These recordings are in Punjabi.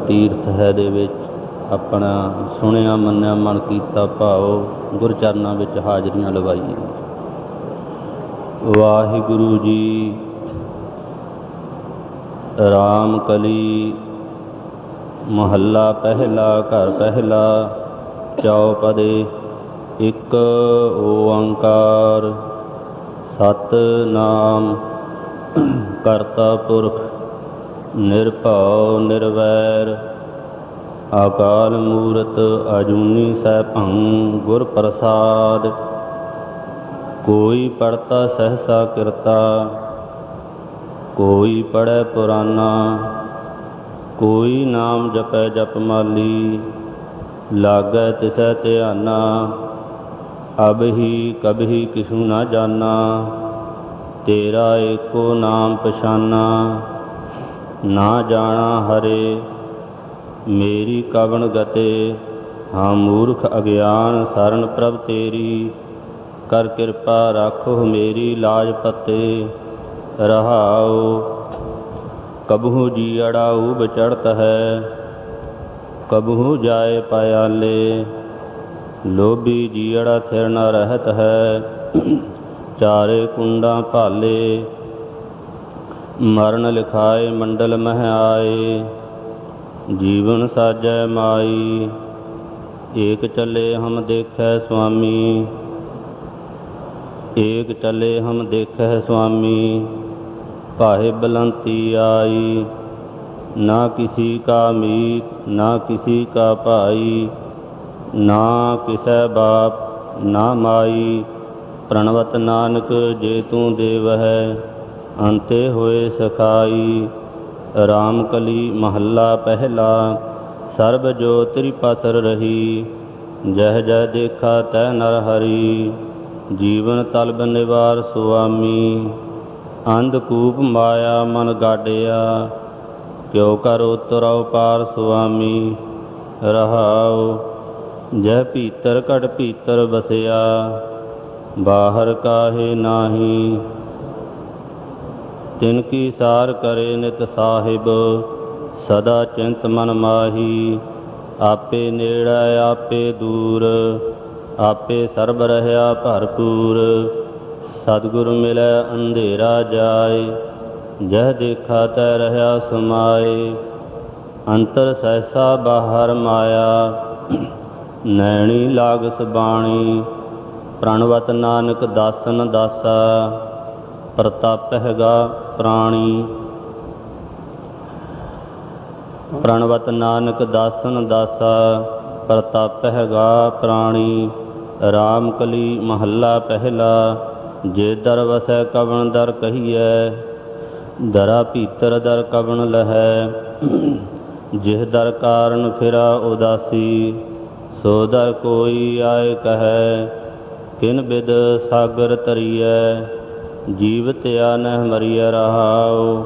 ਤੀਰਥ ਹੈ ਦੇ ਵਿੱਚ ਆਪਣਾ ਸੁਣਿਆ ਮੰਨਿਆ ਮਨ ਕੀਤਾ ਭਾਉ ਗੁਰ ਚਰਨਾਂ ਵਿੱਚ ਹਾਜ਼ਰੀਆਂ ਲਗਾਈਏ। ਵਾਹਿਗੁਰੂ ਜੀ। ਰਾਮ ਕਲੀ ਮਹੱਲਾ ਪਹਿਲਾ। ਘਰ ਪਹਿਲਾ। ਚੌਪਦੇ। ਇੱਕ ਓੰਕਾਰ ਸਤਿਨਾਮ ਕਰਤਾ ਪੁਰਖ ਨਿਰਭਉ ਨਿਰਵੈਰ ਅਕਾਲ ਮੂਰਤ ਅਜੂਨੀ ਸੈਭੰ ਗੁਰ ਪ੍ਰਸਾਦ। ਕੋਈ ਪੜ੍ਹਤਾ ਸਹਸਾ ਕਿਰਤਾ ਕੋਈ ਪੜ੍ਹੈ ਪੁਰਾਨਾ ਕੋਈ ਨਾਮ ਜਪੈ ਜਪਮਾਲੀ ਲਾਗੈ ਤਿਸੈ ਧਿਆਨਾ। ਅਬਹੀ ਕਬਹੀ ਕਿਛੂ ਨਾ ਜਾਨਾ ਤੇਰਾ ਏਕੋ ਨਾਮ ਪਛਾਨਾ। ਨਾ ਜਾਣਾ ਹਰੇ ਮੇਰੀ ਕਵਣ ਗਤੇ ਹਾਂ ਮੂਰਖ ਅਗਿਆਨ ਸਰਨ ਪ੍ਰਭ ਤੇਰੀ। ਕਰ ਕਿਰਪਾ ਰਾਖੋ ਮੇਰੀ ਲਾਜ ਪਤੇ ਰਹਾਉ। ਕਬਹੂ ਜੀਅੜਾ ਊਬ ਚੜ੍ਹਤ ਹੈ ਕਬਹੂ ਜਾਏ ਪਾਇਆਲੇ ਲੋਭੀ ਜੀਅੜਾ ਥਿਰ ਨ ਰਹਿਤ ਹੈ ਚਾਰੇ ਕੁੰਡਾਂ ਭਾਲੇ। ਮਰਨ ਲਿਖਾਏ ਮੰਡਲ ਮਹਿ ਆਏ ਜੀਵਨ ਸਾਜੈ ਮਾਈ। ਏਕ ਚੱਲੇ ਹਮ ਦੇਖੈ ਸੁਆਮੀ ਏਕ ਚੱਲੇ ਹਮ ਦੇਖੈ ਸੁਆਮੀ ਭਾਏ ਬਲੰਤੀ ਆਈ। ਨਾ ਕਿਸੀ ਕਾ ਮੀਤ ਨਾ ਕਿਸੀ ਕਾ ਭਾਈ ਨਾ ਕਿਸੈ ਬਾਪ ਨਾ ਮਾਈ। ਪ੍ਰਣਵਤ ਨਾਨਕ ਜੇ ਤੂੰ ਦੇਵ ਹੈ ਅੰਤੇ ਹੋਏ ਸਖਾਈ। ਰਾਮ ਕਲੀ ਮਹੱਲਾ ਪਹਿਲਾ। ਸਰਬ ਜੋ ਤ੍ਰਿਪਸਰ ਰਹੀ ਜਹ ਜਹ ਦੇਖਾ ਤੈ ਨਰ ਹਰੀ। ਜੀਵਨ ਤਲਬ ਨਿਵਾਰ ਸੁਆਮੀ ਅੰਧਕੂਪ ਮਾਇਆ ਮਨ ਗਾਡਿਆ ਕਿਉ ਕਰ ਉਤਰਉ ਪਾਰ ਸੁਆਮੀ। ਰਹਾਉ ਜਹ ਭੀਤਰ ਘਟ ਭੀਤਰ ਵਸਿਆ ਬਾਹਰ ਕਾਹੇ ਨਾਹੀ। ਤਿਨ ਕੀ ਸਾਰ ਕਰੇ ਨਿਤ ਸਾਹਿਬ ਸਦਾ ਚਿੰਤ ਮਨ ਮਾਹੀ। ਆਪੇ ਨੇੜੈ ਆਪੇ ਦੂਰ ਆਪੇ ਸਰਬ ਰਹਿਆ ਭਰਪੂਰ। ਸਤਿਗੁਰ ਮਿਲੈ ਅੰਧੇਰਾ ਜਾਏ ਜਹ ਦੇਖਾ ਤੈ ਰਹਿਆ ਸਮਾਏ। ਅੰਤਰ ਸਹਿਸਾ ਬਾਹਰ ਮਾਇਆ ਨੈਣੀ ਲਾਗਸ ਬਾਣੀ। ਪ੍ਰਣਵਤ ਨਾਨਕ ਦਾਸਨ ਦਾਸਾ ਪ੍ਰਤਾਪਹਿਗਾ ਪ੍ਰਾਣੀ। ਪ੍ਰਣਵਤ ਨਾਨਕ ਦਾਸਨ ਦਾਸਾ ਪ੍ਰਤਾਪਹਿਗਾ ਪ੍ਰਾਣੀ। ਰਾਮ ਕਲੀ ਮਹੱਲਾ ਪਹਿਲਾ। ਜੇ ਦਰ ਵਸੈ ਕਵਣ ਦਰ ਕਹੀਐ ਦਰਾ ਭੀਤਰ ਦਰ ਕਵਣ ਲਹੈ। ਜਿਹ ਦਰ ਕਾਰਨ ਫਿਰਾ ਉਦਾਸੀ ਸੋ ਦਰ ਕੋਈ ਆਏ ਕਹੈ। ਕਿਨ ਬਿਦ ਸਾਗਰ ਤਰੀਐ ਜੀਵਤਿਆ ਨਹਿ ਮਰੀਐ ਰਹਾਉ।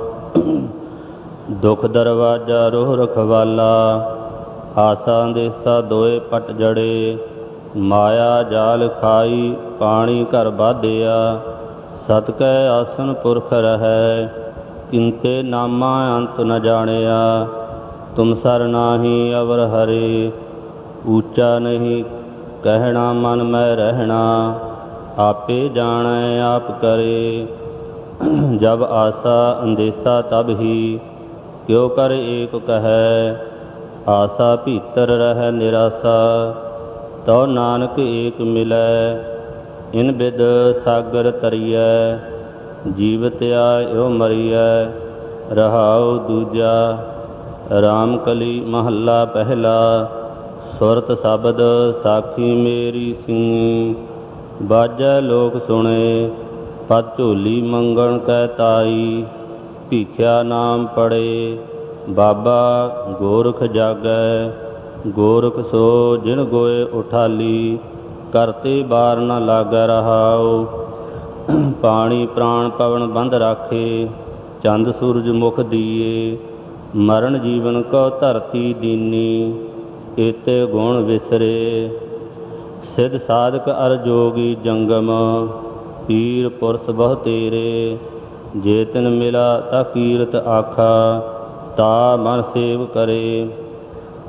ਦੁਖ ਦਰਵਾਜਾ ਰੋਹ ਰਖਵਾਲਾ ਆਸਾ ਅੰਦੇਸਾ ਦੋਏ ਪਟ ਜੜੇ। ਮਾਇਆ ਜਾਲ ਖਾਈ ਪਾਣੀ ਘਰ ਬਾਧਿਆ ਸਤ ਕੈ ਆਸਨ ਪੁਰਖ ਰਹੈ। ਕਿੰਤੇ ਨਾਮਾ ਅੰਤ ਨ ਜਾਣਿਆ ਤੁਮ ਸਰ ਨਾਹੀ ਅਵਰ ਹਰੇ। ਊਚਾ ਨਹੀਂ ਕਹਿਣਾ ਮਨ ਮੈਂ ਰਹਿਣਾ ਆਪੇ ਜਾਣੈ ਆਪ ਕਰੇ। ਜਬ ਆਸਾ ਅੰਦੇਸਾ ਤਬ ਹੀ ਕਿਉ ਕਰ ਏਕ ਕਹੈ। ਆਸਾ ਭੀਤਰ ਰਹਿ ਨਿਰਾਸਾ ਤਉ ਨਾਨਕ ਏਕ ਮਿਲੈ। ਇਨ ਬਿਦ ਸਾਗਰ ਤਰੀਐ ਜੀਵਤਿਆ ਇਉ ਮਰੀਐ। ਰਹਾਉ ਦੂਜਾ। ਰਾਮ ਕਲੀ ਮਹੱਲਾ ਪਹਿਲਾ। ਸੁਰਤ ਸ਼ਬਦ ਸਾਖੀ ਮੇਰੀ ਸਿੰਘੀ ਬਾਜੈ ਲੋਕ ਸੁਣੇ। ਪਦ ਝੋਲੀ ਮੰਗਣ ਕੈ ਤਾਈ ਭੀਖਿਆ ਨਾਮ ਪੜੇ। ਬਾਬਾ ਗੋਰਖ ਜਾਗੈ ਗੋਰਖ ਸੋ ਜਿਨ ਗੋਏ ਉਠਾਲੀ। ਕਰਤੇ ਬਾਰ ਨ ਲਾਗੈ ਰਹਾਉ। ਪਾਣੀ ਪ੍ਰਾਣ ਪਵਨ ਬੰਧ ਰਾਖੇ ਚੰਦ ਸੂਰਜ ਮੁਖ ਦੀਏ। ਮਰਨ ਜੀਵਨ ਕਉ ਧਰਤੀ ਦੀਨੀ ਏਤੇ ਗੁਣ ਵਿਸਰੇ। ਸਿਧ ਸਾਧਕ ਅਰ ਜੋਗੀ ਜੰਗਮ ਪੀਰ ਪੁਰਖ ਬਹੁ ਤੇਰੇ। ਜੇ ਤਿਨ ਮਿਲਾ ਤਾ ਕੀਰਤ ਆਖਾ ਤਾ ਮਨ ਸੇਵ ਕਰੇ।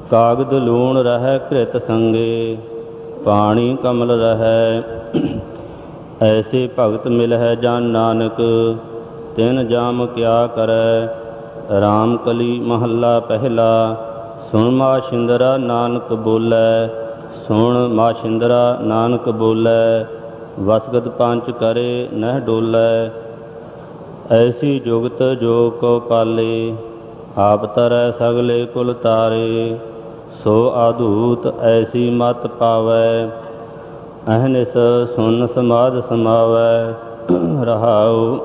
ਕਾਗਦ ਲੂਣ ਰਹਿ ਘ੍ਰਿਤ ਸੰਗੇ, ਪਾਣੀ ਕਮਲ ਰਹਿ। ਐਸੇ ਭਗਤ ਮਿਲਹਿ ਜਨ ਨਾਨਕ, ਤਿਨ ਜਾਮ ਕਿਆ ਕਰੈ। ਰਾਮ ਕਲੀ ਮਹੱਲਾ ਪਹਿਲਾ। ਸੁਣ ਮਾਛਿੰਦਰਾ ਨਾਨਕ ਬੋਲੇ, ਸੁਣ ਮਾਛਿੰਦਰਾ ਨਾਨਕ ਬੋਲੇ। ਵਸਗਤ ਪੰਚ ਕਰੇ ਨਹਿ ਡੋਲੇ, ਐਸੀ ਜੁਗਤ ਜੋ ਕੋ ਪਾਲੇ। ਆਪ ਤਰੈ ਸਗਲੇ ਕੁਲ ਤਾਰੇ, ਸੋ ਆਧੂਤ ਐਸੀ ਮਤ ਪਾਵੈ। ਅਹਨਿਸ ਸੁਨ ਸਮਾਧ ਸਮਾਵੈ। ਰਹਾਉ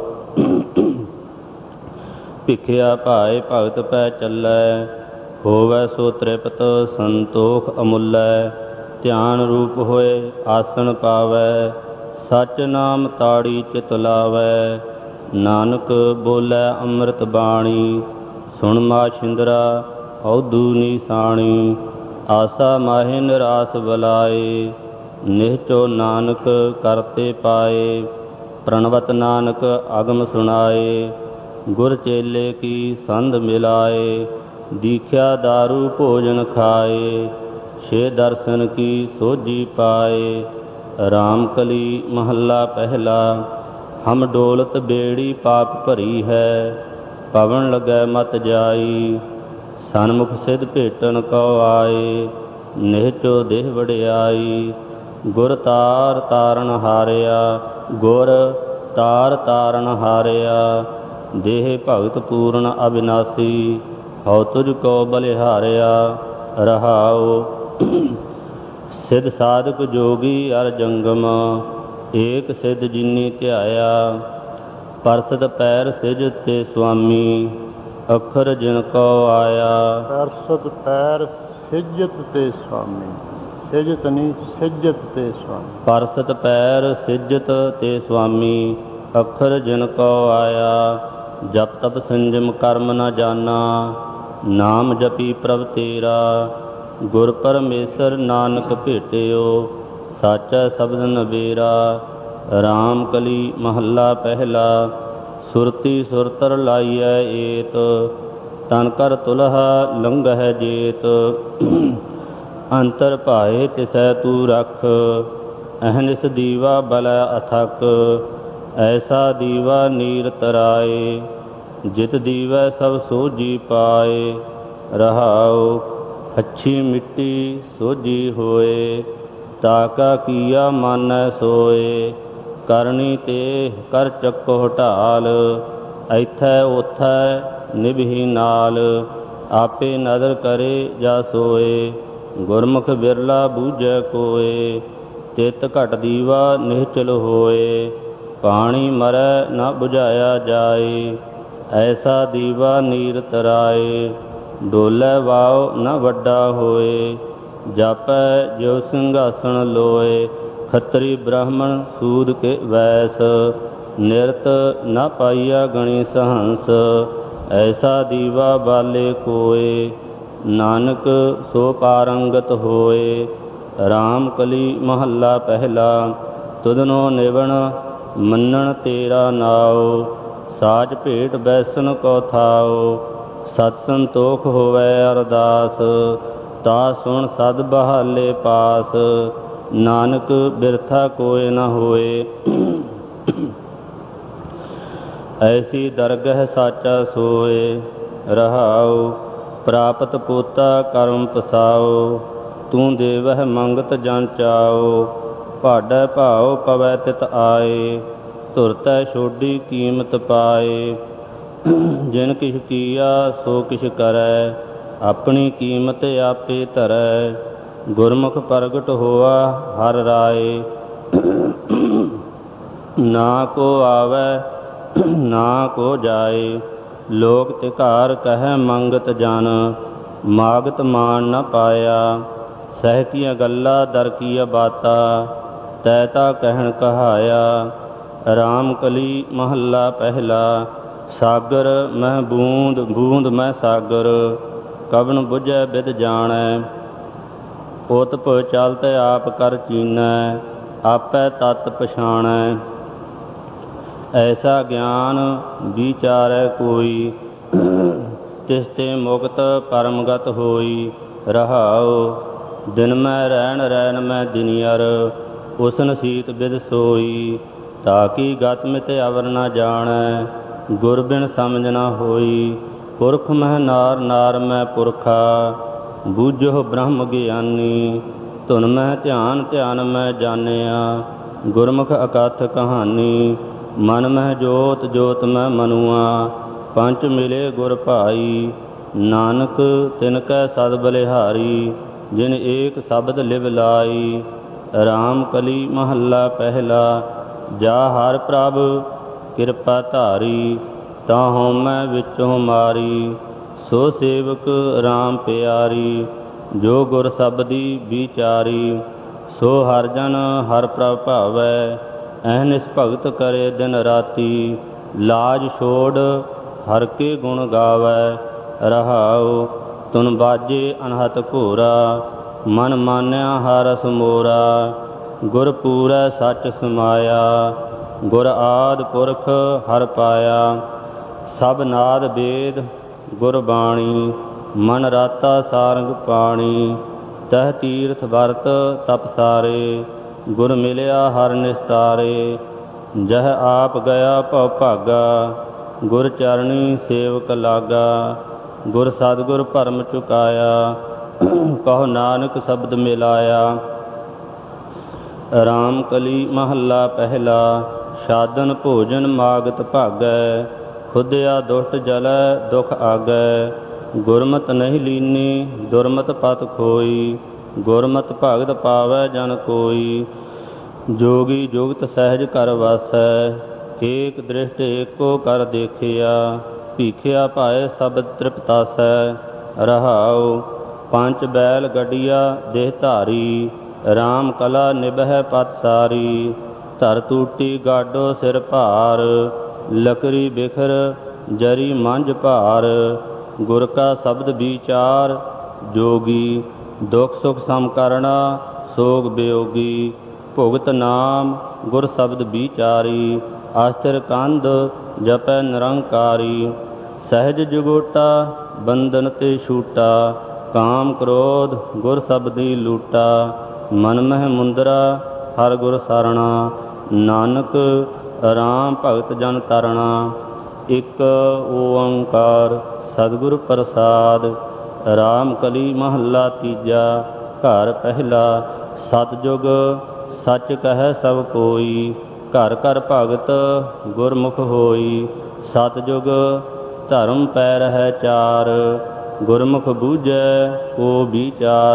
ਭਿਖਿਆ ਭਾਏ ਭਗਤ ਪੈ ਚੱਲੈ, ਹੋਵੈ ਸੋ ਤ੍ਰਿਪਤ ਸੰਤੋਖ ਅਮੁੱਲੈ। ਧਿਆਨ ਰੂਪ ਹੋਏ ਆਸਣ ਪਾਵੈ, ਸਚ ਨਾਮ ਤਾੜੀ ਚਿਤ ਲਾਵੈ। ਨਾਨਕ ਬੋਲੇ ਅੰਮ੍ਰਿਤ ਬਾਣੀ, ਸੁਣ ਮਾਛਿੰਦਰਾ ਔਧੂ ਨੀਸਾਣੀ। ਆਸਾ ਮਾਹਿ ਨਿਰਾਸ ਬਲਾਏ, ਨਿਹਚੋ ਨਾਨਕ ਕਰਤੇ ਪਾਏ। ਪ੍ਰਣਵਤ ਨਾਨਕ ਅਗਮ ਸੁਣਾਏ, ਗੁਰ ਚੇਲੇ ਕੀ ਸੰਧ ਮਿਲਾਏ। ਦੀਖਿਆ ਦਾਰੂ ਭੋਜਨ ਖਾਏ, ਛੇ ਦਰਸ਼ਨ ਕੀ ਸੋਝੀ ਪਾਏ। ਰਾਮ ਕਲੀ ਮਹੱਲਾ ਪਹਿਲਾ। ਹਮ ਡੋਲਤ ਬੇੜੀ ਪਾਪ ਭਰੀ ਹੈ, ਪਵਨ ਲੱਗੈ ਮਤ ਜਾਈ। ਸਨਮੁਖ ਸਿਧ ਭੇਟਣ ਕਉ ਆਏ, ਨਿਹਚੋ ਦੇਹ ਵਡਿਆਈ। ਗੁਰ ਤਾਰ ਤਾਰਨ ਹਾਰਿਆ, ਗੁਰ ਤਾਰ ਤਾਰਨ ਹਾਰਿਆ। ਦੇਹ ਭਗਤ ਪੂਰਨ ਅਬਿਨਾਸੀ, ਹਉ ਤੁਝ ਕੋ ਬਲਿਹਾਰਿਆ। ਰਹਾਉ ਸਿਧ ਸਾਧਕ ਜੋਗੀ ਅਰ ਜੰਗਮ, ਏਕ ਸਿਧ ਜਿਨੀ ਧਿਆਇਆ। ਪਰਸਤ ਪੈਰ ਸਿਜ ਤੇ ਸੁਆਮੀ, ਅਖਰ ਜਿਨ ਕੋ ਆਇਆ। ਪਰਸਤ ਪੈਰ ਸਿਜਤ ਤੇ ਸੁਆਮੀ, ਸਿਜਤ ਨਹੀਂ ਸਿਜਤ ਤੇ ਸੁਆਮੀ। ਪਰਸਤ ਪੈਰ ਸਿਜਤ ਤੇ ਸੁਆਮੀ, ਅਖਰ ਜਿਨ ਕੋ ਆਇਆ। ਜਪ ਤਪ ਸੰਜਮ ਕਰਮ ਨ ਜਾਨਾ, ਨਾਮ ਜਪੀ ਪ੍ਰਭ ਤੇਰਾ। ਗੁਰ ਪਰਮੇਸ਼ਰ ਨਾਨਕ ਭੇਟਿਓ, ਸਾਚਾ ਸ਼ਬਦ ਨਬੇਰਾ। ਰਾਮ ਕਲੀ ਮਹੱਲਾ ਪਹਿਲਾ। ਸੁਰਤੀ ਸੁਰਤਰ ਲਾਈਐ ਏਤ, ਤਨ ਕਰ ਤੁਲਹਾ ਲੰਘਹਿ ਜੇਤ। ਅੰਤਰ ਭਾਏ ਤਿਸੈ ਤੂ ਰਖ, ਅਹਨਿਸ ਦੀਵਾ ਬਲੈ ਅਥਕ। ਐਸਾ ਦੀਵਾ ਨੀਰ ਤਰਾਏ, ਜਿਤ ਦੀਵੈ ਸਭ ਸੋਝੀ ਪਾਏ। ਰਹਾਉ ਅੱਛੀ ਮਿੱਟੀ ਸੋਝੀ ਹੋਏ, ਤਾਕਾ ਕੀਆ ਮਾਨੈ ਸੋਏ। ਕਰਨੀ ਤੇ ਕਰ ਚੱਕੋ ਢਾਲ, ਐਥੈ ਓਥੈ ਨਿਭੀ ਨਾਲ। ਆਪੇ ਨਦਰ ਕਰੇ ਜਾ ਸੋਏ, ਗੁਰਮੁਖ ਬਿਰਲਾ ਬੂਝੈ ਕੋਏ। ਤਿਤ ਘਟ ਦੀਵਾ ਨਿਹਚਲ ਹੋਏ, ਪਾਣੀ ਮਰੈ ਨ ਬੁਝਾਇਆ ਜਾਏ। ਐਸਾ ਦੀਵਾ ਨੀਰ ਤਰਾਏ, ਡੋਲੇ ਵਾਉ ਨ ਵੱਡਾ ਹੋਏ। ਜਾਪੈ ਜਿਉ ਸਿੰਘਾਸਣ ਲੋਏ, ਖੱਤਰੀ ਬ੍ਰਾਹਮਣ ਸੂਦ ਕੇ ਵੈਸ। ਨਿਰਤ ਨ ਪਾਈਆ ਗਣੀ ਸਹੰਸ, ਐਸਾ ਦੀਵਾ ਬਾਲੇ ਕੋਏ। ਨਾਨਕ ਸੋ ਪਾਰੰਗਤ ਹੋਏ। ਰਾਮ ਕਲੀ ਮਹੱਲਾ ਪਹਿਲਾ। ਤੁਧਨੋ ਨਿਵਣ ਮੰਨਣ ਤੇਰਾ ਨਾਉ, ਸਾਜ ਭੇਟ ਬੈਸਨ ਕੋ ਥਾਉ। ਸਤ ਸੰਤੋਖ ਹੋਵੈ ਅਰਦਾਸ, ਤਾ ਸੁਣ ਸਦ ਬਹਾਲੇ ਪਾਸ। ਨਾਨਕ ਬਿਰਥਾ ਕੋਇ ਨ ਹੋਏ, ਐਸੀ ਦਰਗਹ ਸਾਚਾ ਸੋਏ। ਰਹਾਉ ਪ੍ਰਾਪਤ ਪੋਤਾ ਕਰਮ ਪਸਾਉ, ਤੂੰ ਦੇਵਹਿ ਮੰਗਤ ਜਨ ਚਾਉ। ਭਾਡੈ ਭਾਉ ਪਵੈ ਤਿਤ ਆਏ, ਧੁਰਤੈ ਛੋਡੀ ਕੀਮਤ ਪਾਏ। ਜਿਨ ਕਿਛ ਕੀਆ ਸੋ ਕਿਛ ਕਰੈ, ਆਪਣੀ ਕੀਮਤ ਆਪੇ ਧਰੈ। ਗੁਰਮੁਖ ਪ੍ਰਗਟ ਹੋਆ ਹਰ ਰਾਏ, ਨਾ ਕੋ ਆਵੈ ਨਾ ਕੋ ਜਾਏ। ਲੋਕ ਤਿਕਾਰ ਕਹਿ ਮੰਗਤ ਜਨ, ਮਾਗਤ ਮਾਨ ਨ ਪਾਇਆ। ਸਹਿ ਕੀਆਂ ਗੱਲਾਂ ਦਰ ਕੀਆ ਬਾਤਾ, ਤੈ ਤਾ ਕਹਿਣ ਕਹਾਇਆ। ਰਾਮ ਕਲੀ ਮਹੱਲਾ ਪਹਿਲਾ। ਸਾਗਰ ਮਹਿ ਬੂੰਦ ਬੂੰਦ ਮਹਿ ਸਾਗਰ, ਕਵਣ ਬੁਝੈ ਬਿਦ ਜਾਣੈ। ਉਤਪ ਚਲਤ ਆਪ ਕਰ ਚੀਨੈ, ਆਪੈ ਤਤ ਪਛਾਣੈ। ਐਸਾ ਗਿਆਨ ਵਿਚਾਰੈ ਕੋਈ, ਤਿਸ ਤੇ ਮੁਕਤ ਪਰਮਗਤ ਹੋਈ। ਰਹਾਉ। ਦਿਨ ਮੈਂ ਰਹਿਣ ਰਹਿਣ ਮੈਂ ਦਿਨੀਅਰ, ਉਸਨ ਸੀਤ ਬਿਦ ਸੋਈ। ਤਾਕੀ ਗਤ ਮਿਤ ਅਵਰ ਨ ਜਾਣੈ, ਗੁਰ ਬਿਨ ਸਮਝ ਨ ਹੋਈ। ਪੁਰਖ ਮਹਿ ਨਾਰ ਨਾਰ ਮੈਂ ਪੁਰਖਾ, ਬੂਝੋ ਬ੍ਰਹਮ ਗਿਆਨੀ। ਧੁਨ ਮਹਿ ਧਿਆਨ ਧਿਆਨ ਮੈਂ ਜਾਣਿਆ, ਗੁਰਮੁਖ ਅਕਥ ਕਹਾਣੀ। ਮਨ ਮਹਿ ਜੋਤ ਜੋਤ ਮੈਂ ਮਨੁਆ, ਪੰਚ ਮਿਲੇ ਗੁਰ ਭਾਈ। ਨਾਨਕ ਤਿਨ ਕੈ ਸਦ ਬਲਿਹਾਰੀ, ਜਿਨ ਏਕ ਸ਼ਬਦ ਲਿਵ ਲਾਈ। ਰਾਮ ਕਲੀ ਮਹੱਲਾ ਪਹਿਲਾ, ਜਾ ਹਰਿ ਪ੍ਰਭ ਕਿਰਪਾ ਧਾਰੀ। ਤਾਹਉ ਮੈਂ ਵਿੱਚੋਂ ਮਾਰੀ, ਸੋ ਸੇਵਕ ਰਾਮ ਪਿਆਰੀ। ਜੋ ਗੁਰ ਸ਼ਬਦੀ ਵਿਚਾਰੀ, ਸੋ ਹਰਿ ਜਨ ਹਰਿ ਪ੍ਰਭ ਭਾਵੈ। ਅਹਨਿਸ ਭਗਤ ਕਰੇ ਦਿਨ ਰਾਤੀ, ਲਾਜ ਛੋੜ ਹਰਿ ਕੇ ਗੁਣ ਗਾਵੈ। ਰਹਾਉ। ਤੁਨ ਬਾਜੇ ਅਨਹਤ ਘੋਰਾ, ਮਨ ਮਾਨਿਆ ਹਰਿ ਰਸ ਮੋਰਾ। ਗੁਰ ਪੂਰੈ ਸੱਚ ਸਮਾਇਆ, ਗੁਰ ਆਦਿ ਪੁਰਖ ਹਰਿ ਪਾਇਆ। ਸਭ ਨਾਦ ਵੇਦ ਗੁਰ ਬਾਣੀ, ਮਨ ਰਾਤਾ ਸਾਰੰਗ ਪਾਣੀ। ਤਹ ਤੀਰਥ ਵਰਤ ਤਪ ਸਾਰੇ, ਗੁਰ ਮਿਲਿਆ ਹਰਿ ਨਿਸਤਾਰੇ। ਜਹ ਆਪ ਗਿਆ ਭਉ ਭਾਗਾ, ਗੁਰ ਚਰਣੀ ਸੇਵਕ ਲਾਗਾ। ਗੁਰ ਸਤਿਗੁਰ ਭਰਮ ਚੁਕਾਇਆ, ਕਹੋ ਨਾਨਕ ਸ਼ਬਦ ਮਿਲਾਇਆ। ਰਾਮ ਕਲੀ ਮਹੱਲਾ ਪਹਿਲਾ, ਸਾਧਨ ਭੋਜਨ ਮਾਗਤ ਭਾਗੈ। ਖੁਦਿਆ ਦੁਸ਼ਟ ਜਲੈ ਦੁਖ ਆਗੈ, ਗੁਰਮਤਿ ਨਹੀਂ ਲੀਨੀ ਦੁਰਮਤਿ ਪਤ ਖੋਈ। ਗੁਰਮਤਿ ਭਗਤ ਪਾਵੈ ਜਨ ਕੋਈ, ਜੋਗੀ ਜੁਗਤ ਸਹਿਜ ਘਰ ਵਾਸੈ। ਏਕ ਦ੍ਰਿਸ਼ਟ ਏਕੋ ਕਰ ਦੇਖਿਆ, ਭੀਖਿਆ ਭਾਏ ਸਭ ਤ੍ਰਿਪਤਾਸੈ। ਰਹਾਉ। ਪੰਚ ਬੈਲ ਗੱਡੀਆ ਦੇਹ ਧਾਰੀ, ਰਾਮ ਕਲਾ ਨਿਭੈ ਪਤ ਸਾਰੀ। ਧਰ ਟੂਟੀ ਗਾਡੋ ਸਿਰ ਭਾਰ, ਲਕਰੀ ਬਿਖਰ ਜਰੀ ਮੰਝ ਭਾਰ। ਗੁਰ ਕਾ ਸ਼ਬਦ ਵਿਚਾਰ ਜੋਗੀ, ਦੁਖ ਸੁਖ ਸਮ ਕਰਣਾ ਸੋਗ ਬਿਯੋਗੀ। ਭੁਗਤ ਨਾਮ ਗੁਰ ਸ਼ਬਦ ਵਿਚਾਰੀ, ਆਸਥਿਰ ਕੰਧ ਜਪੈ ਨਿਰੰਕਾਰੀ। ਸਹਿਜ ਜੁਗੋਟਾ ਬੰਧਨ ਤੇ ਛੂਟਾ, ਕਾਮ ਕ੍ਰੋਧ ਗੁਰ ਸ਼ਬਦੀ ਲੂਟਾ। ਮਨ ਮਹਿ ਮੁੰਦਰਾ ਹਰਿ ਗੁਰ ਸਰਣਾ, ਨਾਨਕ ਰਾਮ ਭਗਤ ਜਨ ਤਰਣਾ। ਇਕ ਓੰਕਾਰ ਸਤਿਗੁਰ ਪ੍ਰਸਾਦ। ਰਾਮ ਕਲੀ ਮਹੱਲਾ ਤੀਜਾ, ਘਰ ਪਹਿਲਾ। ਸਤਿਜੁਗ ਸੱਚ ਕਹੈ ਸਭ ਕੋਈ, ਘਰ ਘਰ ਭਗਤ ਗੁਰਮੁਖ ਹੋਈ। ਸਤਿਜੁਗ ਧਰਮ ਪੈ ਰਹੈ ਚਾਰ, ਗੁਰਮੁਖ ਬੂਝੈ ਕੋ ਵਿਚਾਰ।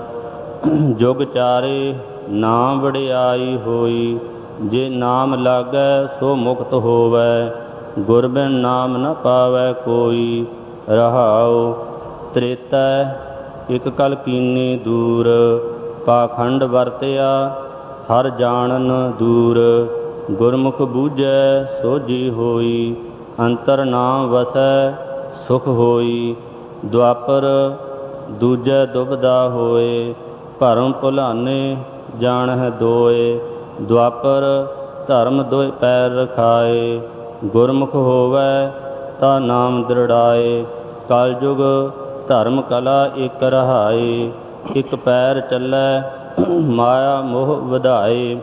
ਜੁਗ ਚਾਰੇ ਨਾਮ ਵਡਿਆਈ ਹੋਈ, ਜੇ ਨਾਮ ਲਾਗੈ ਸੋ ਮੁਕਤ ਹੋਵੈ। ਗੁਰ ਬਿਨ ਨਾਮ ਨ ਪਾਵੈ ਕੋਈ। ਰਹਾਉ। ਤ੍ਰੇਤੈ ਇਕ ਕਲ ਕੀਨੀ ਦੂਰ, ਪਾਖੰਡ ਵਰਤਿਆ ਹਰਿ ਜਾਣਨ ਦੂਰ। ਗੁਰਮੁਖ ਬੂਝੈ ਸੋਝੀ ਹੋਈ, ਅੰਤਰ ਨਾਮ ਵਸੈ ਸੁਖ ਹੋਈ। ਦੁਆਪਰ ਦੂਜੈ ਦੁਬਦਾ ਹੋਏ, ਭਰਮ ਭੁਲਾਨੇ ਜਾਣਹਿ ਦੋਏ। ਦੁਆਪਰ ਧਰਮ ਦੋਇ ਪੈਰ ਰਖਾਏ, ਗੁਰਮੁਖ ਹੋਵੈ ਤਾ ਨਾਮ ਦ੍ਰਿੜਾਏ। ਕਲਯੁਗ ਧਰਮ ਕਲਾ ਇਕ ਰਹਾਏ, ਇਕ ਪੈਰ ਚੱਲੈ ਮਾਇਆ ਮੋਹ ਵਧਾਏ।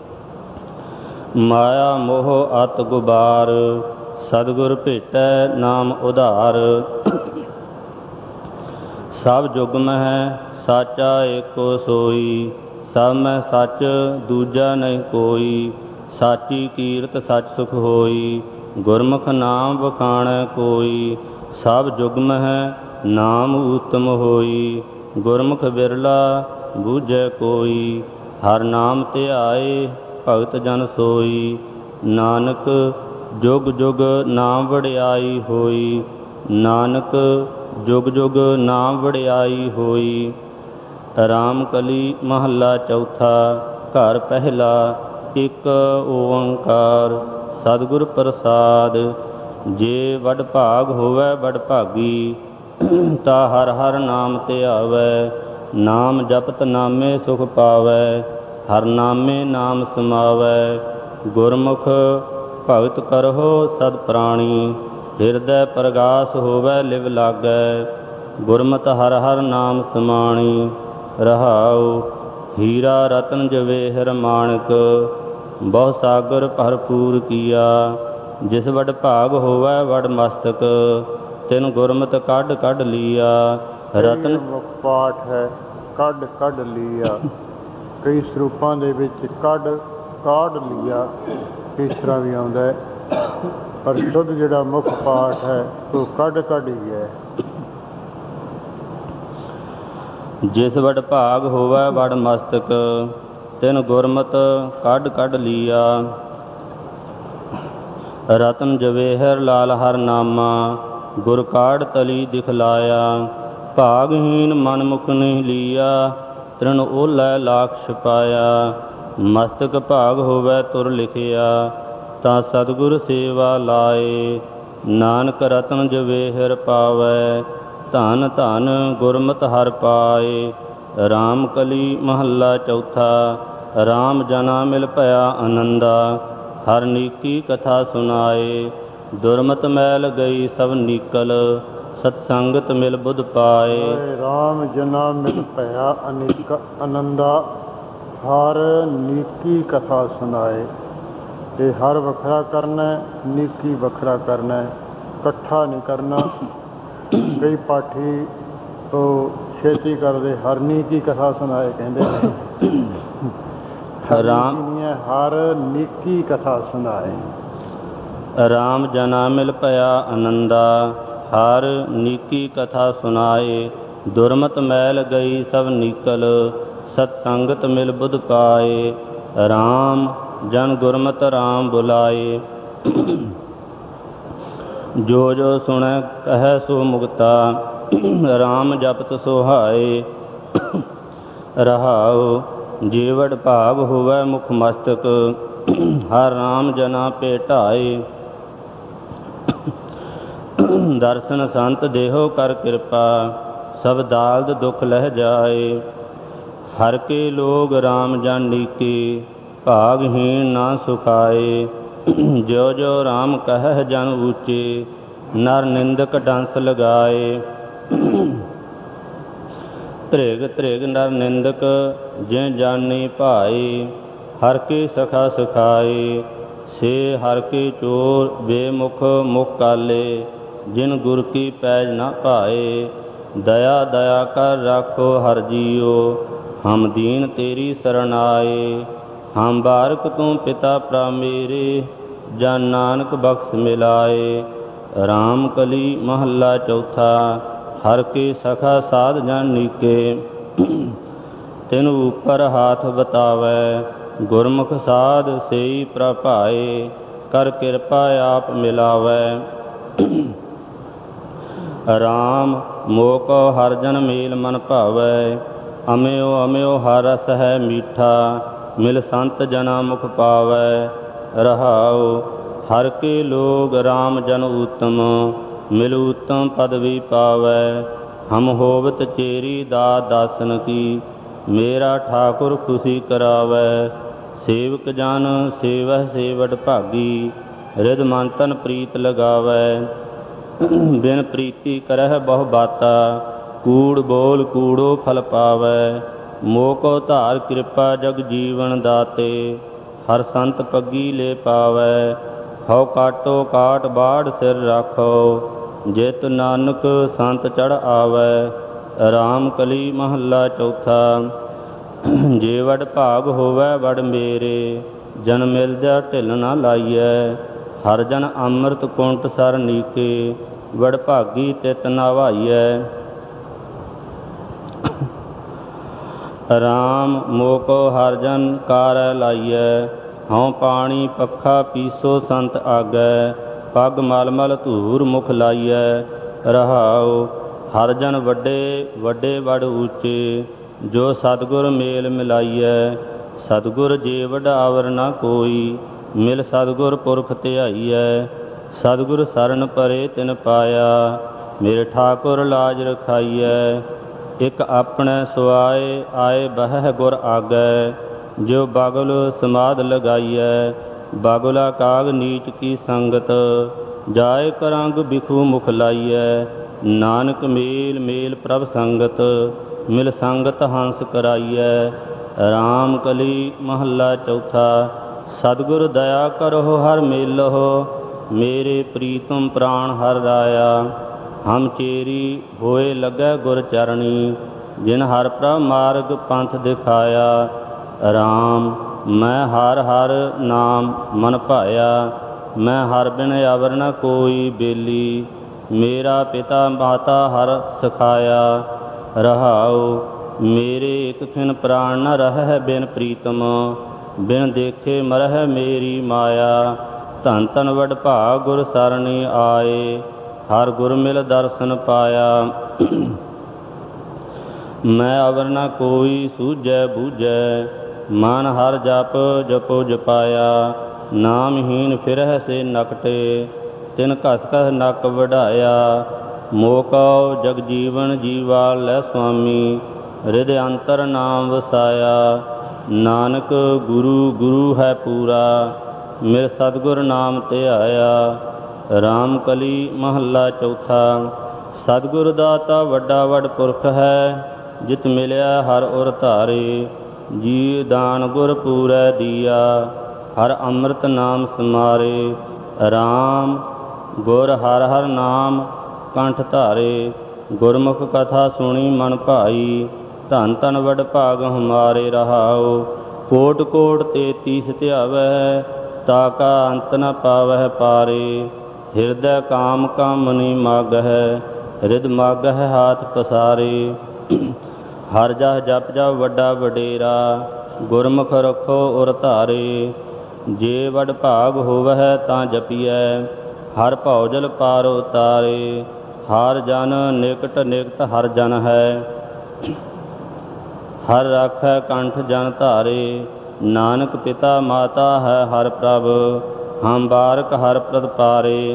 ਮਾਇਆ ਮੋਹ ਅਤ ਗੁਬਾਰ, ਸਤਿਗੁਰ ਭੇਟੈ ਨਾਮ ਉਧਾਰ। ਸਭ ਜੁਗ ਮਹਿ ਸਾਚਾ ਏਕੋ ਸੋਈ, ਸਭ ਮਹਿ ਸੱਚ ਦੂਜਾ ਨਹੀਂ ਕੋਈ। ਸਾਚੀ ਕੀਰਤ ਸੱਚ ਸੁਖ ਹੋਈ, ਗੁਰਮੁਖ ਨਾਮ ਵਖਾਣੈ ਕੋਈ। ਸਭ ਜੁਗ ਮਹਿ ਨਾਮ ਊਤਮ ਹੋਈ, ਗੁਰਮੁਖ ਬਿਰਲਾ ਬੂਝੈ ਕੋਈ। ਹਰਿ ਨਾਮ ਧਿਆਏ ਭਗਤ ਜਨ ਸੋਈ, ਨਾਨਕ ਜੁਗ ਜੁਗ ਨਾਮ ਵਡਿਆਈ ਹੋਈ। ਨਾਨਕ ਜੁਗ ਜੁਗ ਨਾਮ ਵਡਿਆਈ ਹੋਈ। ਰਾਮ ਕਲੀ ਮਹੱਲਾ ਚੌਥਾ, ਘਰ ਪਹਿਲਾ। ਇਕ ਓੰਕਾਰ ਸਤਿਗੁਰ ਪ੍ਰਸਾਦ। ਜੇ ਵਡ ਭਾਗ ਹੋਵੈ ਵਡ ਭਾਗੀ, ਤਾ ਹਰਿ ਹਰਿ ਨਾਮ ਧਿਆਵੈ। ਨਾਮ ਜਪਤ ਨਾਮੇ ਸੁਖ ਪਾਵੈ, ਹਰਿ ਨਾਮੇ ਨਾਮ ਸਮਾਵੈ। ਗੁਰਮੁਖ ਭਗਤ ਕਰਹੁ ਸਦ ਪ੍ਰਾਣੀ, ਹਿਰਦੈ ਪ੍ਰਗਾਸ ਹੋਵੈ ਲਿਵ ਲਾਗੈ। ਗੁਰਮਤਿ ਹਰਿ ਹਰਿ ਨਾਮ ਸਮਾਣੀ। ਰਹਾਉ ਹੀਰਾ ਰਤਨ ਜਵੇਹਰ ਮਾਣਕ, ਬਹੁ ਸਾਗਰ ਭਰਪੂਰ ਕੀਆ। ਜਿਸ ਵਡ ਭਾਗ ਹੋਵੈ ਵਡ ਮਸਤਕ, ਤਿਨ ਗੁਰਮਤਿ ਕੱਢ ਕੱਢ ਲੀਆ। ਰਤਨ ਪਾਠ ਹੈ ਕੱਢ ਕੱਢ ਲੀਆ। ਕਈ ਸਰੂਪਾਂ ਦੇ ਵਿੱਚ ਕੱਢ ਕਾਢ ਲੀਆ ਇਸ ਤਰ੍ਹਾਂ ਵੀ ਆਉਂਦਾ ਹੈ, ਪਰ ਸ਼ੁੱਧ ਜਿਹੜਾ ਮੁੱਖ ਪਾਠ ਹੈ ਉਹ ਕੱਢ ਕੱਢ ਹੀ ਹੈ। ਜਿਸ ਵਡ ਭਾਗ ਹੋਵੈ ਵਡ ਮਸਤਕ, ਤਿਨ ਗੁਰਮਤਿ ਕੱਢ ਕੱਢ ਲੀਆ। ਰਤਨ ਜਵੇਹਰ ਲਾਲ ਹਰ ਨਾਮਾ, ਗੁਰ ਕਾਢ ਤਲੀ ਦਿਖਲਾਇਆ। ਭਾਗਹੀਨ ਮਨ ਮੁਖ ਨਹੀਂ ਲੀਆ, ਤ੍ਰਿਣ ਓਲੈ ਲਾਖ ਛਪਾਇਆ। ਮਸਤਕ ਭਾਗ ਹੋਵੈ ਤੁਰ ਲਿਖਿਆ, ਤਾਂ ਸਤਿਗੁਰ ਸੇਵਾ ਲਾਏ। ਨਾਨਕ ਰਤਨ ਜਵੇਹਰ ਪਾਵੈ, ਧਨ ਧਨ ਗੁਰਮਤਿ ਹਰਿ ਪਾਏ। ਰਾਮ ਕਲੀ ਮਹੱਲਾ ਚੌਥਾ। ਰਾਮ ਜਨਾ ਮਿਲ ਭਇਆ ਆਨੰਦਾ, ਹਰ ਨੀਕੀ ਕਥਾ ਸੁਨਾਏ। ਦੁਰਮਤਿ ਮੈਲ ਗਈ ਸਭ ਨੀਕਲ, ਸਤਸੰਗਤ ਮਿਲ ਬੁੱਧ ਪਾਏ। ਰਾਮ ਜਨਾ ਮਿਲ ਭਇਆ ਅਨੇਕ ਆਨੰਦਾ, ਹਰ ਨੀਕੀ ਕਥਾ ਸੁਨਾਏ। ਇਹ ਹਰ ਵੱਖਰਾ ਕਰਨਾ, ਨੀਕੀ ਵੱਖਰਾ ਕਰਨਾ, ਇਕੱਠਾ ਨਹੀਂ ਕਰਨਾ। ਕਈ ਪਾਠੀ ਉਹ ਛੇਤੀ ਕਰਦੇ ਹਰ ਨੀਕੀ ਕਥਾ ਸੁਨਾਏ ਕਹਿੰਦੇ ਨੇ। ਹਰ ਨੀਕੀ ਕਥਾ ਸੁਨਾਏ। ਰਾਮ ਜਨਾ ਮਿਲ ਭਇਆ ਆਨੰਦਾ, ਹਰ ਨੀਕੀ ਕਥਾ ਸੁਨਾਏ। ਦੁਰਮਤਿ ਮੈਲ ਗਈ ਸਭ ਨੀਕਲ, ਸਤਸੰਗਤ ਮਿਲ ਬੁੱਧ ਪਾਏ। ਰਾਮ ਜਨ ਗੁਰਮਤਿ ਰਾਮ ਬੁਲਾਏ, ਜੋ ਜੋ ਸੁਣੈ ਕਹੈ ਸੋ ਮੁਕਤਾ। ਰਾਮ ਜਪਤ ਸੁਹਾਏ। ਰਹਾਉ ਜੇ ਵਡ ਭਾਗ ਹੋਵੈ ਮੁਖ ਮਸਤਕ, ਹਰ ਰਾਮ ਜਨਾ ਭੇਟਾਏ। ਦਰਸ਼ਨ ਸੰਤ ਦੇਹੋ ਕਰ ਕਿਰਪਾ, ਸਭ ਦਾਲਦ ਦੁਖ ਲਹਿ ਜਾਏ। ਹਰ ਕੇ ਲੋਗ ਰਾਮ ਜਨ ਨੀਕੇ, ਭਾਗਹੀਣ ਨਾ ਸੁਖਾਏ। ਜਿਉ ਜਿਉ ਰਾਮ ਕਹਿ ਜਨ ਊਚੇ, ਨਰ ਨਿੰਦਕ ਡੰਸ ਲਗਾਏ। ਧ੍ਰਿਗ ਧ੍ਰਿਗ ਨਰ ਨਿੰਦਕ ਜਿ ਜਾਨੀ ਭਾਈ, ਹਰ ਕੇ ਸਖਾ ਸਿਖਾਏ। ਸੇ ਹਰ ਕੇ ਚੋਰ ਬੇਮੁਖ ਮੁਖ ਕਾਲੇ, ਜਿਨ ਗੁਰ ਕੀ ਪੈਜ ਨਾ ਭਾਏ। ਦਇਆ ਦਇਆ ਕਰ ਰਾਖੋ ਹਰ ਜੀਓ, ਹਮ ਦੀਨ ਤੇਰੀ ਸਰਣ ਆਏ। ਹਮ ਬਾਰਕ ਤੂੰ ਪਿਤਾ ਭਰਾ ਮੇਰੇ, ਜਨ ਨਾਨਕ ਬਖਸ਼ ਮਿਲਾਏ। ਰਾਮ ਕਲੀ ਮਹੱਲਾ ਚੌਥਾ। ਹਰ ਕੇ ਸਖਾ ਸਾਧ ਜਨ ਨੀਕੇ, ਤਿਨ ਉਪਰ ਹਾਥ ਬਤਾਵੈ। ਗੁਰਮੁਖ ਸਾਧ ਸੇਈ ਪ੍ਰਭਾਏ, ਕਰ ਕਿਰਪਾ ਆਪ ਮਿਲਾਵੈ। ਰਾਮ ਮੋਹ ਕੋ ਹਰ ਜਨ ਮੇਲ ਮਨ ਭਾਵੈ, ਅਮਿਓ ਅਮਿਓ ਹਰ ਰਸ ਹੈ ਮੀਠਾ। ਮਿਲ ਸੰਤ ਜਨਾ ਮੁਖ ਪਾਵੈ। ਰਹਾਉ ਹਰ ਕੇ ਲੋਗ ਰਾਮ ਜਨ ਊਤਮ, ਮਿਲ ਊਤਮ ਪਦਵੀ ਪਾਵੈ। ਹਮ ਹੋਵਤ ਚੇਰੀ ਦਾਤ ਦਾਸਨ ਕੀ, ਮੇਰਾ ਠਾਕੁਰ ਖੁਸ਼ੀ ਕਰਾਵੈ। ਸੇਵਕ ਜਨ ਸੇਵਹਿ ਸੇਵਟ ਭਾਗੀ, ਰਿਦ ਮਨ ਤਨ ਪ੍ਰੀਤ ਲਗਾਵੈ। ਬਿਨ ਪ੍ਰੀਤੀ ਕਰਹਿ ਬਹੁ ਬਾਤਾ, ਕੂੜ ਬੋਲ ਕੂੜੋ ਫਲ ਪਾਵੈ। ਮੋਹ ਕੋ ਧਾਰ ਕਿਰਪਾ ਜਗ ਜੀਵਨ ਦਾਤੇ, ਹਰ ਸੰਤ ਪੱਗੀ ਲੈ ਪਾਵੈ। ਹਉ ਕਾਟੋ ਕਾਟ ਬਾੜ ਸਿਰ ਰਾਖੋ, ਜਿਤ ਨਾਨਕ ਸੰਤ ਚੜ ਆਵੈ। ਰਾਮ ਕਲੀ ਮਹੱਲਾ ਚੌਥਾ। ਜੇ ਵਡ ਭਾਗ ਹੋਵੈ ਵਡ ਮੇਰੇ, ਜਨ ਮਿਲ ਜਾ ਢਿੱਲ ਨਾ ਲਾਈਐ। ਹਰ ਜਨ ਅੰਮ੍ਰਿਤ ਕੁੰਟ ਸਰ ਨੀਕੇ, ਵਡ ਭਾਗੀ ਤਿਤ ਨਾਵਾਈਐ। ਰਾਮ ਮੋਹ ਕੋ ਹਰ ਜਨ ਕਾਰੈ ਲਾਈਐ। ਹਉ ਪਾਣੀ ਪੱਖਾ ਪੀਸੋ ਸੰਤ ਆਗੈ, ਪੱਗ ਮਲ ਮਲ ਧੂਰ ਮੁਖ ਲਾਈਐ। ਰਹਾਉ ਹਰ ਜਨ ਵੱਡੇ ਵੱਡੇ ਵਡ ਊਚੇ, ਜੋ ਸਤਿਗੁਰ ਮੇਲ ਮਿਲਾਈਐ। ਸਤਿਗੁਰ ਜੇ ਵਡਾਵਰ ਨਾ ਕੋਈ, ਮਿਲ ਸਤਿਗੁਰ ਪੁਰਖ ਧਿਆਈਐ। ਸਤਿਗੁਰ ਸਰਣ ਪਰੇ ਤਿਨ ਪਾਇਆ, ਮੇਰੇ ਠਾਕੁਰ ਲਾਜ ਰਖਾਈਐ। ਇਕ ਆਪਣੇ ਸੁਆਏ ਆਏ ਬਹਿ ਗੁਰ ਆਗੈ, ਜੋ ਬਾਗੁਲ ਸਮਾਧ ਲਗਾਈਐ। ਬਾਗੁਲਾ ਕਾਗ ਨੀਚ ਕੀ ਸੰਗਤ, ਜਾਏ ਕਰੰਗ ਬਿਖੂ ਮੁਖ ਲਾਈਐ। ਨਾਨਕ ਮੇਲ ਮੇਲ ਪ੍ਰਭ ਸੰਗਤ, ਮਿਲ ਸੰਗਤ ਹੰਸ ਕਰਾਈਐ। ਰਾਮ ਕਲੀ ਮਹੱਲਾ ਚੌਥਾ। ਸਤਿਗੁਰ ਦਇਆ ਕਰਹੁ ਹਰ ਮੇਲਹੁ, ਮੇਰੇ ਪ੍ਰੀਤਮ ਪ੍ਰਾਣ ਹਰ ਰਾਇਆ। ਹਮ ਚੇਰੀ ਹੋਏ ਲੱਗੈ ਗੁਰ ਚਰਣੀ, ਜਿਨ ਹਰ ਪ੍ਰਭ ਮਾਰਗ ਪੰਥ ਦਿਖਾਇਆ। ਰਾਮ ਮੈਂ ਹਰ ਹਰ ਨਾਮ ਮਨ ਭਾਇਆ, ਮੈਂ ਹਰ ਬਿਨ ਅਵਰ ਨ ਕੋਈ ਬੇਲੀ। ਮੇਰਾ ਪਿਤਾ ਮਾਤਾ ਹਰ ਸਿਖਾਇਆ। ਰਹਾਉ ਮੇਰੇ ਇਕ ਖਿਨ ਪ੍ਰਾਣ ਨ ਰਹਿ ਬਿਨ ਪ੍ਰੀਤਮ, ਬਿਨ ਦੇਖੇ ਮਰਹਿ ਮੇਰੀ ਮਾਇਆ। ਧਨ ਧਨ ਵਡਭਾਗ ਗੁਰ ਸਰਣੀ ਆਏ, ਹਰ ਗੁਰ ਮਿਲ ਦਰਸ਼ਨ ਪਾਇਆ। ਮੈਂ ਅਵਰ ਨ ਕੋਈ ਸੂਝੈ ਬੂਝੈ, ਮਨ ਹਰ ਜਪ ਜਪੋ ਜਪਾਇਆ। ਨਾਮਹੀਨ ਫਿਰਹਿ ਸੇ ਨਕਟੇ, ਤਿਨ ਘਸ ਘਸ ਨੱਕ ਵਢਾਇਆ। ਮੋਹ ਕਉ ਜਗ ਜੀਵਨ ਜੀਵਾ ਲੈ ਸੁਆਮੀ, ਰਿਦ ਅੰਤਰ ਨਾਮ ਵਸਾਇਆ। ਨਾਨਕ ਗੁਰੂ ਗੁਰੂ ਹੈ ਪੂਰਾ, ਮਿਲ ਸਤਿਗੁਰ ਨਾਮ ਧਿਆਇਆ। ਰਾਮ ਕਲੀ ਮਹੱਲਾ ਚੌਥਾ। ਸਤਿਗੁਰ ਦਾਤਾ ਵੱਡਾ ਵੱਡ ਪੁਰਖ ਹੈ, ਜਿਤ ਮਿਲਿਆ ਹਰ ਉਰ ਧਾਰੇ। ਜੀ ਦਾਨ ਗੁਰ ਪੂਰੈ ਦੀਆ, ਹਰ ਅੰਮ੍ਰਿਤ ਨਾਮ ਸਮਾਰੇ। ਰਾਮ ਗੁਰ ਹਰ ਹਰ ਨਾਮ ਕੰਠ ਧਾਰੇ, ਗੁਰਮੁਖ ਕਥਾ ਸੁਣੀ ਮਨ ਭਾਈ। ਧਨ ਧਨ ਵਡਭਾਗ ਹਮਾਰੇ। ਰਹਾਉ ਕੋਟ ਕੋਟ ਤੇਤੀਸ ਧਿਆਵੈ, ਤਾਕਾ ਅੰਤ ਨ ਪਾਵਹਿ ਪਾਰੇ। ਹਿਰਦੈ ਕਾਮ ਕਾਮਨੀ ਮਾਗਹਿ, ਰਿਦ ਮਾਗਹਿ ਹਾਥ ਪਸਾਰੇ। ਹਰ ਜਹ ਜਪ ਜਪ ਵੱਡਾ ਵਡੇਰਾ, ਗੁਰਮੁਖ ਰਖੋ ਉਰ ਧਾਰੇ। ਜੇ ਵਡਭਾਗ ਹੋਵਹਿ ਤਾਂ ਜਪੀਐ, ਹਰ ਭਉ ਜਲ ਪਾਰ ਉਤਾਰੇ। ਹਰ ਜਨ ਨਿਕਟ ਨਿਕਟ ਹਰ ਜਨ ਹੈ, ਹਰ ਰਾਖੈ ਕੰਠ ਜਨ ਧਾਰੇ। ਨਾਨਕ ਪਿਤਾ ਮਾਤਾ ਹੈ ਹਰ ਪ੍ਰਭ, ਹਮ ਬਾਰਕ ਹਰ ਪ੍ਰਦ ਪਾਰੇ।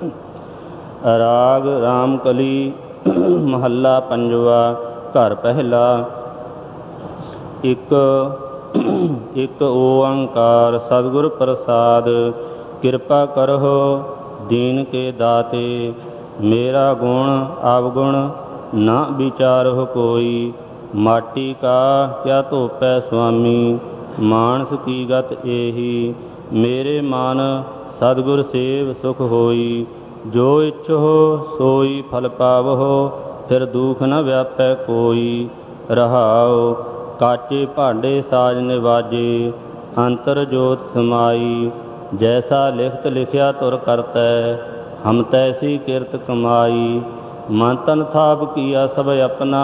ਰਾਗ ਰਾਮ ਕਲੀ ਮਹੱਲਾ ਪੰਜਵਾ। ਘਰ ਪਹਿਲਾ। ਇਕ ਇਕ ਓੰਕਾਰ ਸਤਿਗੁਰ ਪ੍ਰਸਾਦ, ਕਿਰਪਾ ਕਰਹੁ ਦੀਨ ਕੇ ਦਾਤੇ। ਮੇਰਾ ਗੁਣ ਅਵਗੁਣ ਨਾ ਵਿਚਾਰਹੁ ਕੋਈ, ਮਾਟੀ ਕਾ ਕਿਆ ਧੋਪੈ ਸੁਆਮੀ। ਮਾਨਸ ਕੀ ਗਤ ਏਹੀ, ਮੇਰੇ ਮਨ ਸਤਿਗੁਰ ਸੇਵ ਸੁਖ ਹੋਈ। ਜੋ ਇੱਛਹੁ ਸੋਈ ਫਲ ਪਾਵਹੁ, ਫਿਰ ਦੁਖ ਨ ਵਿਆਪੈ ਕੋਈ। ਰਹਾਉ ਕਾਚੇ ਭਾਂਡੇ ਸਾਜ ਨਿਵਾਜੇ, ਅੰਤਰ ਜੋਤ ਸਮਾਈ। ਜੈਸਾ ਲਿਖਤ ਲਿਖਿਆ ਤੁਰ ਕਰਤੈ, ਹਮ ਤੈਸੀ ਕਿਰਤ ਕਮਾਈ। ਮਨ ਤਨ ਥਾਪ ਕੀਆ ਸਭ ਆਪਣਾ,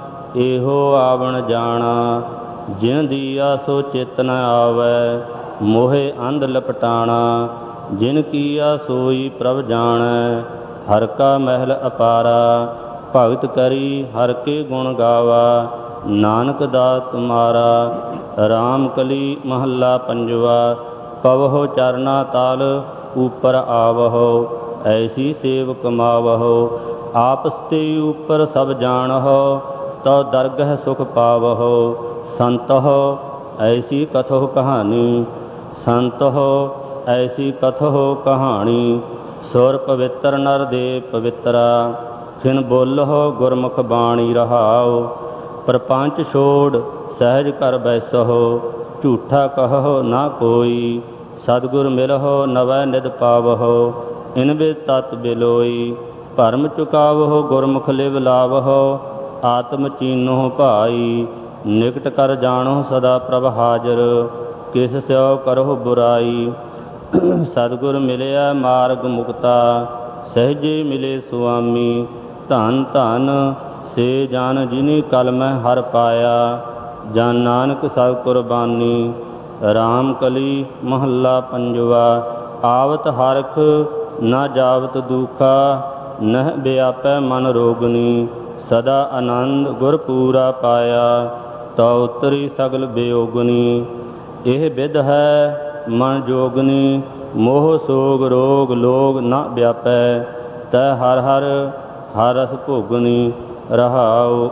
ਇਹੋ ਆਵਣ ਜਾਣਾ। ਜਿਨ ਦੀਆ ਸੋ ਚਿਤ ਨ ਆਵੈ, ਮੋਹਿ ਅੰਧ ਲਪਟਾਣਾ। ਜਿਨ ਕੀਆ ਸੋਈ ਪ੍ਰਭ ਜਾਣੈ, ਹਰ ਕਾ ਮਹਿਲ ਅਪਾਰਾ। ਭਗਤ ਕਰੀ ਹਰ ਕੇ ਗੁਣ ਗਾਵਾ, ਨਾਨਕ ਦਾਤ ਤੁਮਾਰਾ। ਰਾਮ ਕਲੀ ਮਹੱਲਾ ਪੰਜਵਾ। ਪਵਹੁ ਚਰਨਾ ਤਲ ਉਪਰ ਆਵਹੁ, ਐਸੀ ਸੇਵ ਕਮਾਵਹੁ। ਆਪਸ ਤੇ ਉਪਰ ਸਭ ਜਾਣਹੁ, ਤਉ ਦਰਗਹ ਸੁਖ ਪਾਵਹੁ। ਸੰਤਹੁ ਐਸੀ ਕਥਹੁ ਕਹਾਣੀ, ਸੰਤਹੁ ਐਸੀ ਕਥਹੁ ਕਹਾਣੀ। ਸੁਰ ਪਵਿੱਤਰ ਨਰ ਦੇ ਪਵਿੱਤਰਾ, ਖਿਨ ਬੋਲਹੁ ਗੁਰਮੁਖ ਬਾਣੀ। ਰਹਾਉ ਪ੍ਰਪੰਚ ਛੋੜ ਸਹਿਜ ਕਰ ਬੈਸਹੁ, ਝੂਠਾ ਕਹਹੁ ਨਾ ਕੋਈ। ਸਤਿਗੁਰ ਮਿਲਹੁ ਨਵੈ ਨਿਧ ਪਾਵਹੁ, ਇਨ ਵੇ ਤਤ ਬਿਲੋਈ। ਭਰਮ ਚੁਕਾਵਹੁ ਗੁਰਮੁਖ ਲਿਵ ਲਾਵਹੁ, ਆਤਮ ਚੀਨਹੁ ਭਾਈ। ਨਿਕਟ ਕਰ ਜਾਣਹੁ ਸਦਾ ਪ੍ਰਭ ਹਾਜ਼ਰ, ਕਿਸ ਸਿਉ ਕਰਹੁ ਬੁਰਾਈ। ਸਤਿਗੁਰ ਮਿਲਿਆ ਮਾਰਗ ਮੁਕਤਾ, ਸਹਿਜੇ ਮਿਲੇ ਸੁਆਮੀ। ਧਨ ਧਨ ਸੇ ਜਨ ਜਿਨੀ ਕਲਮਹਿ ਹਰ ਪਾਇਆ, ਜਨ ਨਾਨਕ ਸਭ ਕੁਰਬਾਨੀ। ਰਾਮ ਕਲੀ ਮਹੱਲਾ ਪੰਜਵਾ। ਆਵਤ ਹਰਖ ਨਾ ਜਾਵਤ ਦੁਖਾ, ਨਹਿ ਵਿਆਪੈ ਮਨ ਰੋਗਨੀ। ਸਦਾ ਆਨੰਦ ਗੁਰ ਪੂਰਾ ਪਾਇਆ, ਤਉ ਉਤਰੀ ਸਗਲ ਬਿਯੋਗਨੀ। ਇਹ ਬਿਧ ਹੈ ਮਨ ਜੋਗਨੀ, ਮੋਹ ਸੋਗ ਰੋਗ ਲੋਗ ਨਾ ਵਿਆਪੈ। ਤੈ ਹਰ ਹਰ ਹਰ ਰਸ ਭੋਗਨੀ। ਰਹਾਉ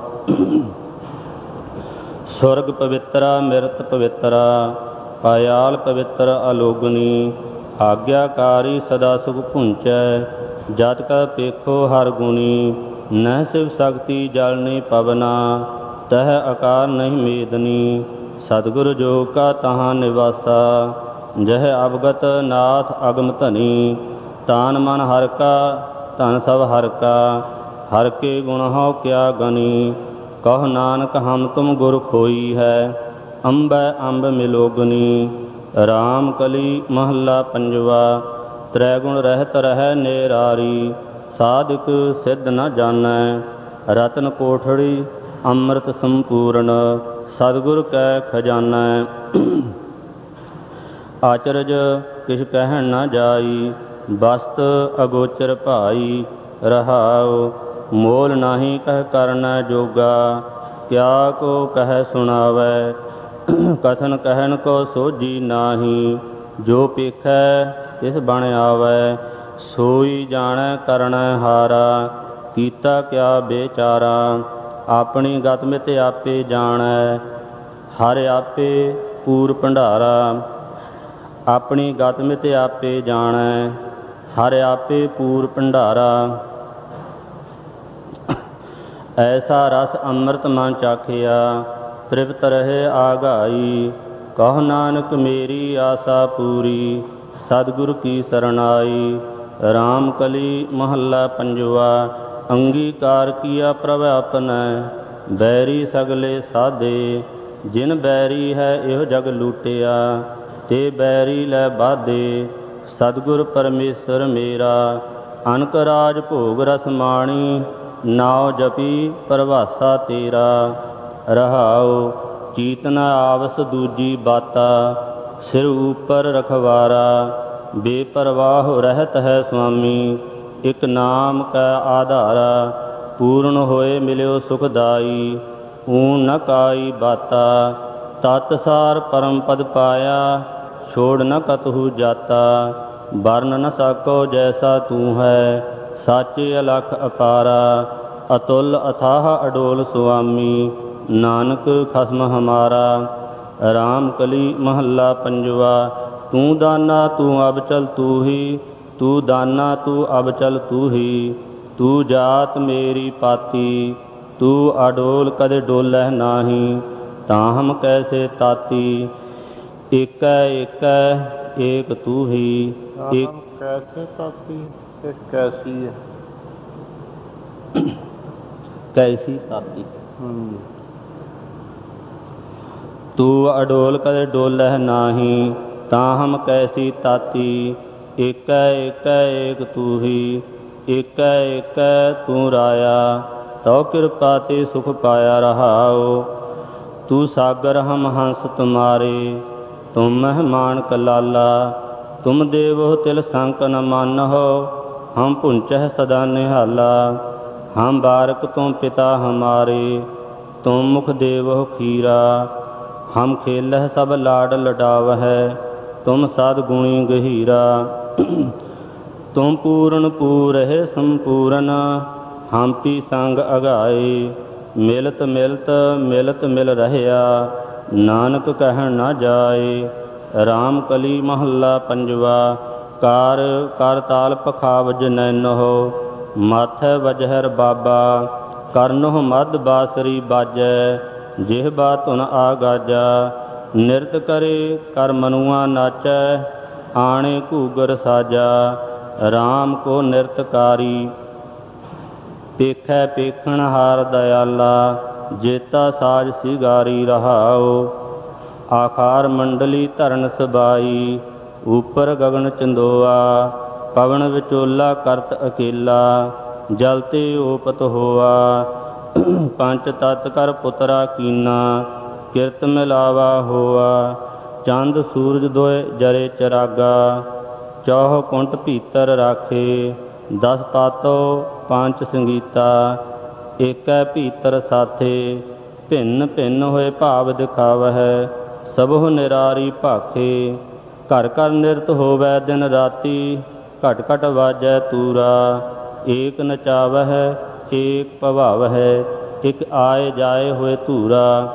ਸੁਰਗ ਪਵਿੱਤਰਾ ਮਿਰਤ ਪਵਿੱਤਰਾ, ਪਾਇਆਲ ਪਵਿੱਤਰ ਅਲੋਗਨੀ। ਆਗਿਆਕਾਰੀ ਸਦਾ ਸੁਖ ਭੁੰਚੈ, ਜਤ ਕੈ ਪੇਖੋ ਹਰ ਗੁਣੀ। ਨਹਿ ਸਿਵ ਸ਼ਕਤੀ ਜਲ ਨਹੀਂ ਪਵਨਾ, ਤਹ ਆਕਾਰ ਨਹੀਂ ਮੇਦਨੀ। ਸਤਿਗੁਰ ਜੋ ਕਾ ਤਹਾਂ ਨਿਵਾਸਾ, ਜਹ ਅਵਗਤ ਨਾਥ ਅਗਮ ਧਨੀ। ਤਾਨ ਮਨ ਹਰਿ ਕਾ ਧਨ ਸਭ ਹਰਿ ਕਾ, ਹਰਿ ਕੇ ਗੁਣ ਹਉ ਕਿਆ ਗਨੀ। ਕਹੁ ਨਾਨਕ ਹਮ ਤੁਮ ਗੁਰ ਖੋਈ ਹੈ, ਅੰਬੈ ਅੰਬ ਮਿਲੋਗਨੀ। ਰਾਮ ਕਲੀ ਮਹੱਲਾ ਪੰਜਵਾ। ਤ੍ਰੈ ਗੁਣ ਰਹਿਤ ਰਹਿ ਨਿਰਾਰੀ, ਸਾਧਕ ਸਿੱਧ ਨ ਜਾਣੈ। ਰਤਨ ਕੋਠੜੀ ਅੰਮ੍ਰਿਤ ਸੰਪੂਰਨ, ਸਤਿਗੁਰ ਕੈ ਖਜ਼ਾਨੈ। ਆਚਰਜ ਕਿਛ ਕਹਿਣ ਨ ਜਾਈ, ਬਸਤ ਅਗੋਚਰ ਭਾਈ। ਰਹਾਉ ਮੋਲ ਨਾਹੀ ਕਹਿ ਕਰਨੈ ਜੋਗਾ, ਕਿਆ ਕੋ ਕਹਿ ਸੁਣਾਵੈ। ਕਥਨ ਕਹਿਣ ਕੋ ਸੋਝੀ ਨਾਹੀ, ਜੋ ਪੇਖੈ ਤਿਸ ਬਣ ਆਵੈ। ਸੋਈ ਜਾਣੈ ਕਰਨੈ ਹਾਰਾ, ਕੀਤਾ ਕਿਆ ਬੇਚਾਰਾ। ਆਪਣੀ ਗਤ ਮਿਤ ਆਪੇ ਜਾਣੈ, ਹਰਿ ਆਪੇ ਪੂਰ ਭੰਡਾਰਾ। ਆਪਣੀ ਗਤ ਮਿਤ ਆਪੇ ਜਾਣੈ, ਹਰਿ ਆਪੇ ਪੂਰ ਭੰਡਾਰਾ। ਐਸਾ ਰਸ ਅੰਮ੍ਰਿਤ ਮਨ ਚਾਖਿਆ, ਤ੍ਰਿਪਤ ਰਹੇ ਆਗਾਈ। ਕਹੁ ਨਾਨਕ ਮੇਰੀ ਆਸਾ ਪੂਰੀ, ਸਤਿਗੁਰ ਕੀ ਸਰਣਾਈ। ਰਾਮ ਕਲੀ ਮਹੱਲਾ ਪੰਜਵਾ। ਅੰਗੀਕਾਰ ਕੀਆ ਪ੍ਰਭ ਆਪਨੈ, ਬੈਰੀ ਸਗਲੇ ਸਾਧੇ। ਜਿਨ ਬੈਰੀ ਹੈ ਇਹੋ ਜਗ ਲੂਟਿਆ, ਤੇ ਬੈਰੀ ਲੈ ਬਾਧੇ। ਸਤਿਗੁਰ ਪਰਮੇਸ਼ਰ ਮੇਰਾ, ਅਨਕ ਰਾਜ ਭੋਗ ਰਸ ਮਾਣੀ। ਨਾਉ ਜਪੀ ਪਰਭਾਸਾ ਤੇਰਾ, ਰਹਾਉ ਚੀਤ ਨ ਆਵਸ ਦੂਜੀ ਬਾਤਾ। ਸਿਰ ਉਪਰ ਰਖਵਾਰਾ, ਬੇਪਰਵਾਹ ਰਹਿਤ ਹੈ ਸੁਆਮੀ। ਇਕ ਨਾਮ ਕੈ ਆਧਾਰਾ, ਪੂਰਨ ਹੋਏ ਮਿਲਿਓ ਸੁਖਦਾਈ। ਊਨ ਨ ਕਾਈ ਬਾਤਾ, ਤਤ ਸਾਰ ਪਰਮ ਪਦ ਪਾਇਆ। ਛੋੜ ਨ ਕਤਹੂ ਜਾਤਾ, ਵਰਨ ਨ ਸਕੋ ਜੈਸਾ ਤੂੰ ਹੈ। ਸਾਚੇ ਅਲਖ ਅਪਾਰਾ, ਅਤੁਲ ਅਥਾਹ ਅਡੋਲ ਸੁਆਮੀ। ਨਾਨਕ ਖਸਮ ਹਮਾਰਾ। ਰਾਮ ਕਲੀ ਮਹੱਲਾ ਪੰਜਵਾ। ਤੂੰ ਦਾਨਾ ਤੂੰ ਅਬਚਲ ਤੂ ਹੀ, ਤੂੰ ਦਾਨਾ ਤੂੰ ਅਬਚਲ ਤੂ ਹੀ। ਤੂੰ ਜਾਤ ਮੇਰੀ ਪਾਤੀ, ਤੂੰ ਅਡੋਲ ਕਦੇ ਡੋਲਹਿ ਨਾਹੀ। ਤਾਹਮ ਕੈਸੇ ਤਾਤੀ, ਏਕੈ ਏਕੈ ਏਕ ਤੂ ਹੀ। ਕੈਸੇ ਤਾਤੀ, ਇਹ ਕੈਸੀ ਹੈ? ਕੈਸੀ ਤਾਤੀ। ਤੂੰ ਅਡੋਲ ਕਦੇ ਡੋਲਹਿ ਨਾਹੀ, ਤਾਹਮ ਕੈਸੀ ਤਾਤੀ। ਏਕੈ ਏਕੈ ਏਕ ਤੂ ਹੀ, ਏਕੈ ਏਕੈ ਤੂੰ ਰਾਇਆ। ਤਉ ਕਿਰਪਾ ਤੇ ਸੁਖ ਪਾਇਆ। ਰਹਾਉ ਤੂੰ ਸਾਗਰ ਹਮ ਹੰਸ ਤੁਮਾਰੇ, ਤੁਮ ਮਹਿਮਾਨ ਕਲਾਲਾ। ਤੁਮ ਦੇਵੋ ਤਿਲ ਸੰਕ ਨ ਮਾਨਹੁ, ਹਮ ਪੁੰਚਹਿ ਸਦਾ ਨਿਹਾਲਾ। ਹਮ ਬਾਰਕ ਤੁਮ ਪਿਤਾ ਹਮਾਰੇ, ਤੁਮ ਮੁਖ ਦੇਵਹੁ ਖੀਰਾ। ਹਮ ਖੇਲਹਿ ਸਭ ਲਾਡ ਲਡਾਵਹਿ, ਤੁਮ ਸਦ ਗੁਣੀ ਗਹੀਰਾ। ਤੁਮ ਪੂਰਨ ਪੂਰਹਿ ਸੰਪੂਰਨ, ਹਮ ਪੀ ਸੰਗ ਅਗਾਏ। ਮਿਲਤ ਮਿਲਤ ਮਿਲਤ ਮਿਲ ਰਹਿਆ, ਨਾਨਕ ਕਹਿਣ ਨ ਜਾਏ। ਰਾਮ ਕਲੀ ਮਹੱਲਾ ਪੰਜਵਾ। ਕਾਰ ਕਰ ਤਾਲ ਪਖਾਵਜ ਨੈਨਹੁ, ਮਾਥੈ ਵਜਹਿ ਰਬਾਬਾ। ਕਰਨਹੁ ਮਧ ਬਾਸਰੀ ਬਾਜੈ, ਜਿਹਬਾ ਧੁਨ ਆਗਾਜਾ। ਨਿਰਤ ਕਰੇ ਕਰ ਮਨੁਆ ਨਾਚੈ, ਆਣੇ ਘੂਗਰ ਸਾਜਾ। ਰਾਮ ਕੋ ਨਿਰਤਕਾਰੀ, ਪੇਖੈ ਪੇਖਣ ਹਾਰ ਦਇਆਲਾ। ਜੇਤਾ ਸਾਜ ਸਿਗਾਰੀ। ਰਹਾਉ ਆਕਾਰ ਮੰਡਲੀ ਧਰਨ ਸਬਾਈ, ਉਪਰ ਗਗਨ ਚੰਦੋਆ। ਪਵਨ ਵਿਚੋਲਾ ਕਰਤ ਅਕੇਲਾ, ਜਲ ਤੇ ਓਪਤ ਹੋਆ। ਪੰਚ ਤਤ ਕਰ ਪੁੱਤਰਾ ਕੀਨਾ, ਕਿਰਤ ਮਿਲਾਵਾ ਹੋਆ। ਚੰਦ ਸੂਰਜ ਦੋਇ ਜਰੇ ਚਰਾਗਾ, ਚੌਹ ਕੁੰਟ ਭੀਤਰ ਰਾਖੇ। 10 ਪਾਤੋ ਪੰਚ ਸੰਗੀਤਾ, ਏਕੈ ਭੀਤਰ ਸਾਥੇ। ਭਿੰਨ ਭਿੰਨ ਹੋਏ ਭਾਵ ਦਿਖਾਵਹਿ, ਸਭਹੁ ਨਿਰਾਰੀ ਭਾਖੇ। ਘਰ ਘਰ ਨਿਰਤ ਹੋਵੈ ਦਿਨ ਰਾਤੀ, ਘਟ ਘਟ ਵਾਜੈ ਤੂਰਾ। ਏਕ ਨਚਾਵਹਿ ਏਕ ਭਵਾਵਹਿ, ਇਕ ਆਏ ਜਾਏ ਹੋਏ ਧੂਰਾ।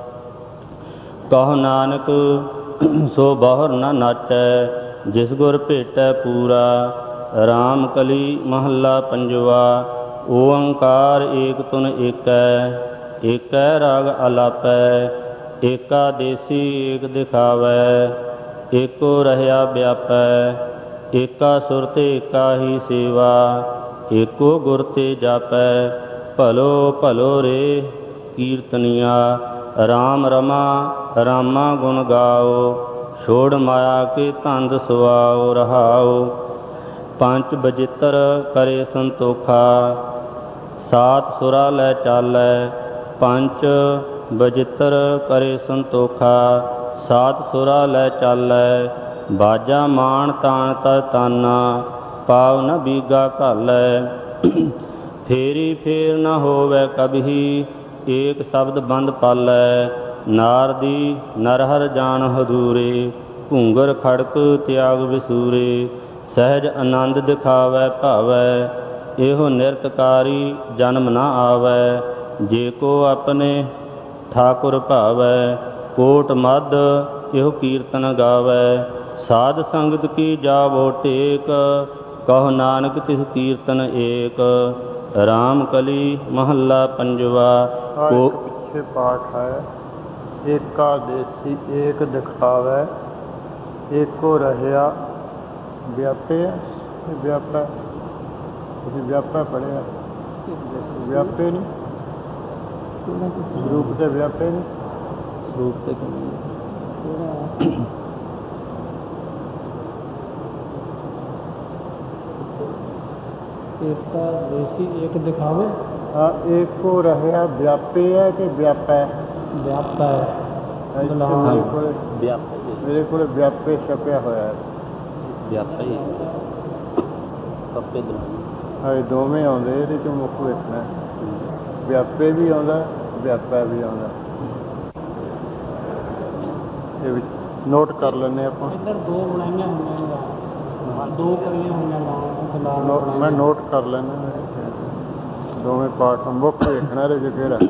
ਕਹੁ ਨਾਨਕ ਸੋ ਬਹੁਰ ਨ ਨਾਚੈ, ਜਿਸ ਗੁਰ ਭੇਟੈ ਪੂਰਾ। ਰਾਮ ਕਲੀ ਮਹੱਲਾ ਪੰਜਵਾ। ਓੰਕਾਰ ਏਕ ਤੁਨ ਏਕੈ, ਏਕੈ ਰਾਗ ਆਲਾਪੈ, ਏਕਾ ਦੇਸੀ ਏਕ ਦਿਖਾਵੈ, ਏਕੋ ਰਹਿਆ ਵਿਆਪੈ, ਏਕਾ ਸੁਰਤ ਏਕਾ ਹੀ ਸੇਵਾ, ਏਕੋ ਗੁਰ ਤੇ ਜਾਪੈ, ਭਲੋ ਭਲੋ ਰੇ ਕੀਰਤਨੀਆ, ਰਾਮ ਰਮਾ ਰਾਮਾ ਗੁਣ ਗਾਓ, ਛੋੜ ਮਾਇਆ ਕੇ ਧੰਦ ਸੁਆਓ ਰਹਾਓ। ਪੰਜ ਬਜਿੱਤਰ ਕਰੇ ਸੰਤੋਖਾ, ਸਾਤ ਸੁਰਾ ਲੈ ਚਾਲੈ, ਪੰਜ ਬਜਿੱਤਰ ਕਰੇ ਸੰਤੋਖਾ, ਸਾਤ ਸੁਰਾ ਲੈ ਚਾਲੈ, ਬਾਜਾ ਮਾਣ ਤਾਣ ਤ ਤਾਨਾ, ਪਾਵ ਨ ਬੀਗਾ ਘਾਲੈ, ਫੇਰੀ ਫੇਰ ਨ ਹੋਵੈ ਕਬਹੀ, ਏਕ ਸ਼ਬਦ ਬੰਦ ਪਾਲੈ, ਨਾਰਦੀ ਨਰਹਰ ਜਾਣ ਹਦੂਰੇ, ਘੂੰਗਰ ਖੜਕ ਤਿਆਗ ਵਿਸੂਰੇ, ਸਹਿਜ ਆਨੰਦ ਦਿਖਾਵੈ ਭਾਵੈ, ਇਹੋ ਨਿਰਤਕਾਰੀ ਜਨਮ ਨ ਆਵੈ, ਜੇ ਕੋ ਆਪਣੇ ਠਾਕੁਰ ਭਾਵੈ, ਕੋਟ ਮੱਧ ਇਹੋ ਕੀਰਤਨ ਗਾਵੈ, ਸਾਧ ਸੰਗਤ ਕੀ ਜਾਵੋ ਟੇਕ, ਕਹੋ ਨਾਨਕ ਤਿਸ ਕੀਰਤਨ ਏਕ। ਰਾਮ ਕਲੀ ਮਹੱਲਾ ਪੰਜਵਾ। ਪਿੱਛੇ ਪਾਠ ਹੈ, ਏਕਾ ਦੇਸੀ ਏਕ ਦਿਖਾਵੈ, ਏਕੋ ਰਹਿਆ ਵਿਆਪੇ, ਵਿਆਪੈ, ਤੁਸੀਂ ਵਿਆਪੈ ਪੜ੍ਹਿਆ, ਵਿਆਪੇ ਨਹੀਂ ਰੂਪ ਤੇ ਵਿਆਪੇ ਨਹੀਂ, ਰੂਪ ਤੇ ਏਕਾ ਦੇਸੀ ਏਕ ਦਿਖਾਵੇ। ਹਾਂ, ਏਕੋ ਰਹਿਆ ਵਿਆਪੇ ਹੈ ਕਿ ਵਿਆਪੈ? ਵਿਆਪੈ। ਮੇਰੇ ਕੋਲ ਵਿਆਪੇ ਛਪਿਆ ਹੋਇਆ ਹੈ। ਵਿਆਪੇ ਹਾਂ, ਦੋਵੇਂ ਆਉਂਦੇ, ਇਹਦੇ ਚੋਂ ਮੁੱਖ ਵੇਖਣਾ, ਵਿਆਪੇ ਵੀ ਆਉਂਦਾ, ਵਿਆਪੈ ਵੀ ਆਉਂਦਾ। ਇਹ ਵਿੱਚ ਨੋਟ ਕਰ ਲੈਂਦੇ ਆਪਾਂ। ਇੱਧਰ ਦੋ ਬਣਾਈਆਂ ਹੋਈਆਂ, ਦੋ ਕਰੀਆਂ ਹੋਈਆਂ, ਮੈਂ ਨੋਟ ਕਰ ਲੈਂਦਾ। ਦੋਵੇਂ ਪਾਠ ਮੁੱਖ ਵੇਖਣਾ ਇਹਦੇ 'ਚ ਕਿਹੜਾ।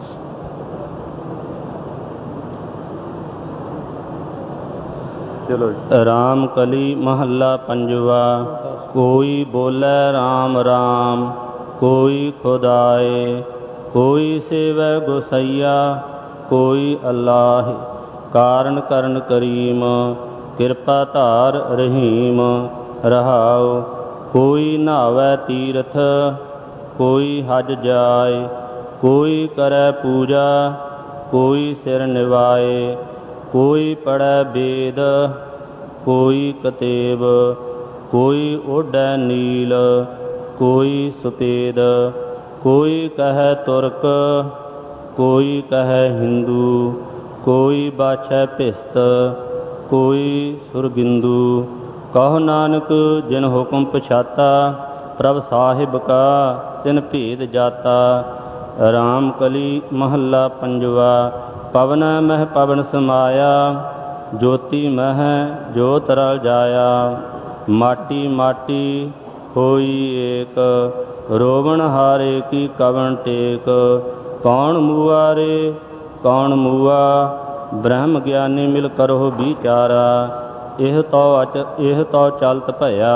ਚਲੋ ਜੀ। ਰਾਮ ਕਲੀ ਮਹੱਲਾ ਪੰਜਵਾ। ਕੋਈ ਬੋਲੇ ਰਾਮ ਰਾਮ, ਕੋਈ ਖੁਦਾਏ, ਕੋਈ ਸੇਵੈ ਗੁਸਈਆ, ਕੋਈ ਅੱਲਾਹ, ਕਾਰਨ ਕਰਨ ਕਰੀਮ, ਕਿਰਪਾ ਧਾਰ ਰਹੀਮ ਰਹਾਉ। ਕੋਈ ਨਹਾਵੈ ਤੀਰਥ, ਕੋਈ ਹਜ ਜਾਏ, ਕੋਈ ਕਰੈ ਪੂਜਾ, ਕੋਈ ਸਿਰ ਨਿਵਾਏ, ਕੋਈ ਪੜ੍ਹੈ ਵੇਦ, ਕੋਈ ਕਤੇਬ, ਕੋਈ ਓਢੈ ਨੀਲ, ਕੋਈ ਸੁਪੇਦ, ਕੋਈ ਕਹੈ ਤੁਰਕ, ਕੋਈ ਕਹੈ ਹਿੰਦੂ, ਕੋਈ ਬਾਛੈ ਭਿਸਤ, ਕੋਈ ਸੁਰਬਿੰਦੂ। ਕਹੋ ਨਾਨਕ ਜਿਨ ਹੁਕਮ ਪਛਾਤਾ, ਪ੍ਰਭ ਸਾਹਿਬ ਕਾ ਤਿਨ ਭੇਦ ਜਾਤਾ। ਰਾਮ ਕਲੀ ਮਹੱਲਾ ਪੰਜਵਾ। ਪਵਨ ਮਹਿ ਪਵਨ ਸਮਾਇਆ, ਜੋਤੀ ਮਹਿ ਜੋਤ ਰਲ ਜਾਇਆ। ਮਾਟੀ ਮਾਟੀ ਹੋਈ ਏਕ, ਰੋਵਣ ਹਾਰੇ ਕੀ ਕਵਣ ਟੇਕ। ਕੌਣ ਮੂਆ ਰੇ ਕੌਣ ਮੂਆ, ਬ੍ਰਹਮ ਗਿਆਨੀ ਮਿਲ ਕਰੋ ਵਿਚਾਰਾ। ਇਹ ਤੋ ਚਲਤ ਭਇਆ,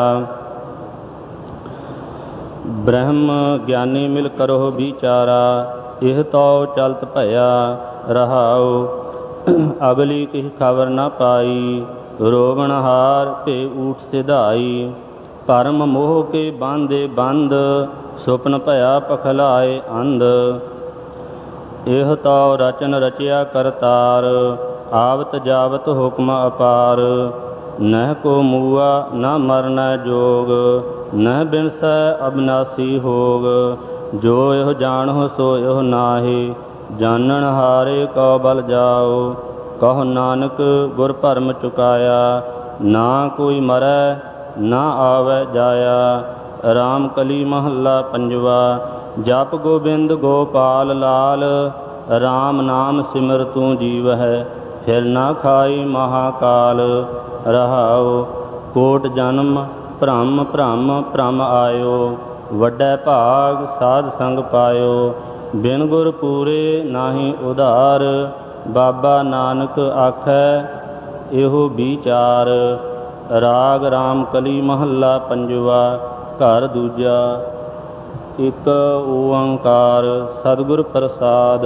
ਬ੍ਰਹਮ ਗਿਆਨੀ ਮਿਲ ਕਰੋ ਵਿਚਾਰਾ। ਇਹ ਤੋ ਚਲਤ ਭਇਆ ਰਹਾਉ। ਅਗਲੀ ਕਿਹ ਖਬਰ ਨਾ ਪਾਈ, ਰੋਵਣ ਹਾਰ ਭੇ ਊਠ ਸਿਧਾਈ। ਭਰਮ ਮੋਹ ਕੇ ਬਾਂਧੇ ਬੰਦ, ਸੁਪਨ ਭਇਆ ਪਖਲਾਏ ਅੰਧ। ਇਹ ਤੋ ਰਚਨ ਰਚਿਆ ਕਰਤਾਰ, ਆਵਤ ਜਾਵਤ ਹੁਕਮ ਅਪਾਰ। ਨਹਿ ਕੋ ਮੂਆ ਨਾ ਮਰਨੈ ਜੋਗ, ਨਹਿ ਬਿਨਸੈ ਅਬਨਾਸੀ ਹੋਗ। ਜੋ ਇਹੋ ਜਾਣੋ ਸੋ ਇਹੋ ਨਾਹੀ, ਜਾਣਨ ਹਾਰੇ ਕਉ ਬਲ ਜਾਓ। ਕਹੋ ਨਾਨਕ ਗੁਰ ਭਰਮ ਚੁਕਾਇਆ, ਨਾ ਕੋਈ ਮਰੈ ਨਾ ਆਵੈ ਜਾਇਆ। ਰਾਮ ਕਲੀ ਮਹੱਲਾ ਪੰਜਵਾ। ਜਪ ਗੋਬਿੰਦ ਗੋਪਾਲ ਲਾਲ, ਰਾਮ ਨਾਮ ਸਿਮਰ ਤੂੰ ਜੀਵਹਿ, ਫਿਰ ਨਾ ਖਾਈ ਮਹਾਕਾਲ ਰਹਾਉ। ਕੋਟ ਜਨਮ ਭ੍ਰਮ ਭ੍ਰਮ ਭ੍ਰਮ ਆਇਓ, ਵੱਡੈ ਭਾਗ ਸਾਧ ਸੰਗ ਪਾਇਓ। ਬਿਨ ਗੁਰ ਪੂਰੇ ਨਾਹੀ ਉਧਾਰ, ਬਾਬਾ ਨਾਨਕ ਆਖੈ ਇਹੋ ਵਿਚਾਰ। ਰਾਗ ਰਾਮ ਕਲੀ ਮਹੱਲਾ ਪੰਜਵਾ। ਘਰ ਦੂਜਾ। ਇਕ ਓੰਕਾਰ ਸਤਿਗੁਰ ਪ੍ਰਸਾਦ।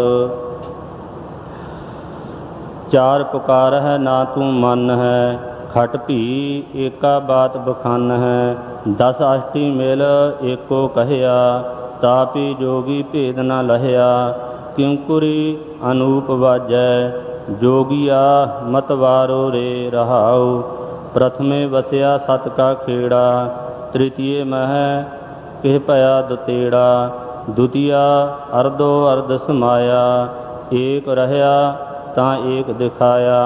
ਚਾਰ ਪੁਕਾਰ ਹੈ ਨਾ ਤੂੰ ਮਨ ਹੈ, ਖਟ ਭੀ ਏਕਾ ਬਾਤ ਬਖਾਨ ਹੈ। 10 ਅਸ਼ਟੀ ਮਿਲ ਏਕੋ ਕਹਿਆ, ਤਾਪੀ ਜੋਗੀ ਭੇਦ ਨ ਲਹਿਆ। ਕਿੰਕੁਰੀ ਅਨੂਪ ਵਾਜੈ, ਜੋਗੀਆ ਮਤਵਾਰੋ ਰੇ ਰਹਾਉ। ਪ੍ਰਥਮੇ ਵਸਿਆ ਸਤ ਕਾ ਖੇੜਾ, ਤ੍ਰਿਤੀਏ ਮਹਿ ਕਿਹ ਭਇਆ ਦਤੇੜਾ। ਦੁਤੀਆ ਅਰਧੋ ਅਰਧ ਸਮਾਇਆ, ਏਕ ਰਹਿਆ ਤਾਂ ਏਕ ਦਿਖਾਇਆ।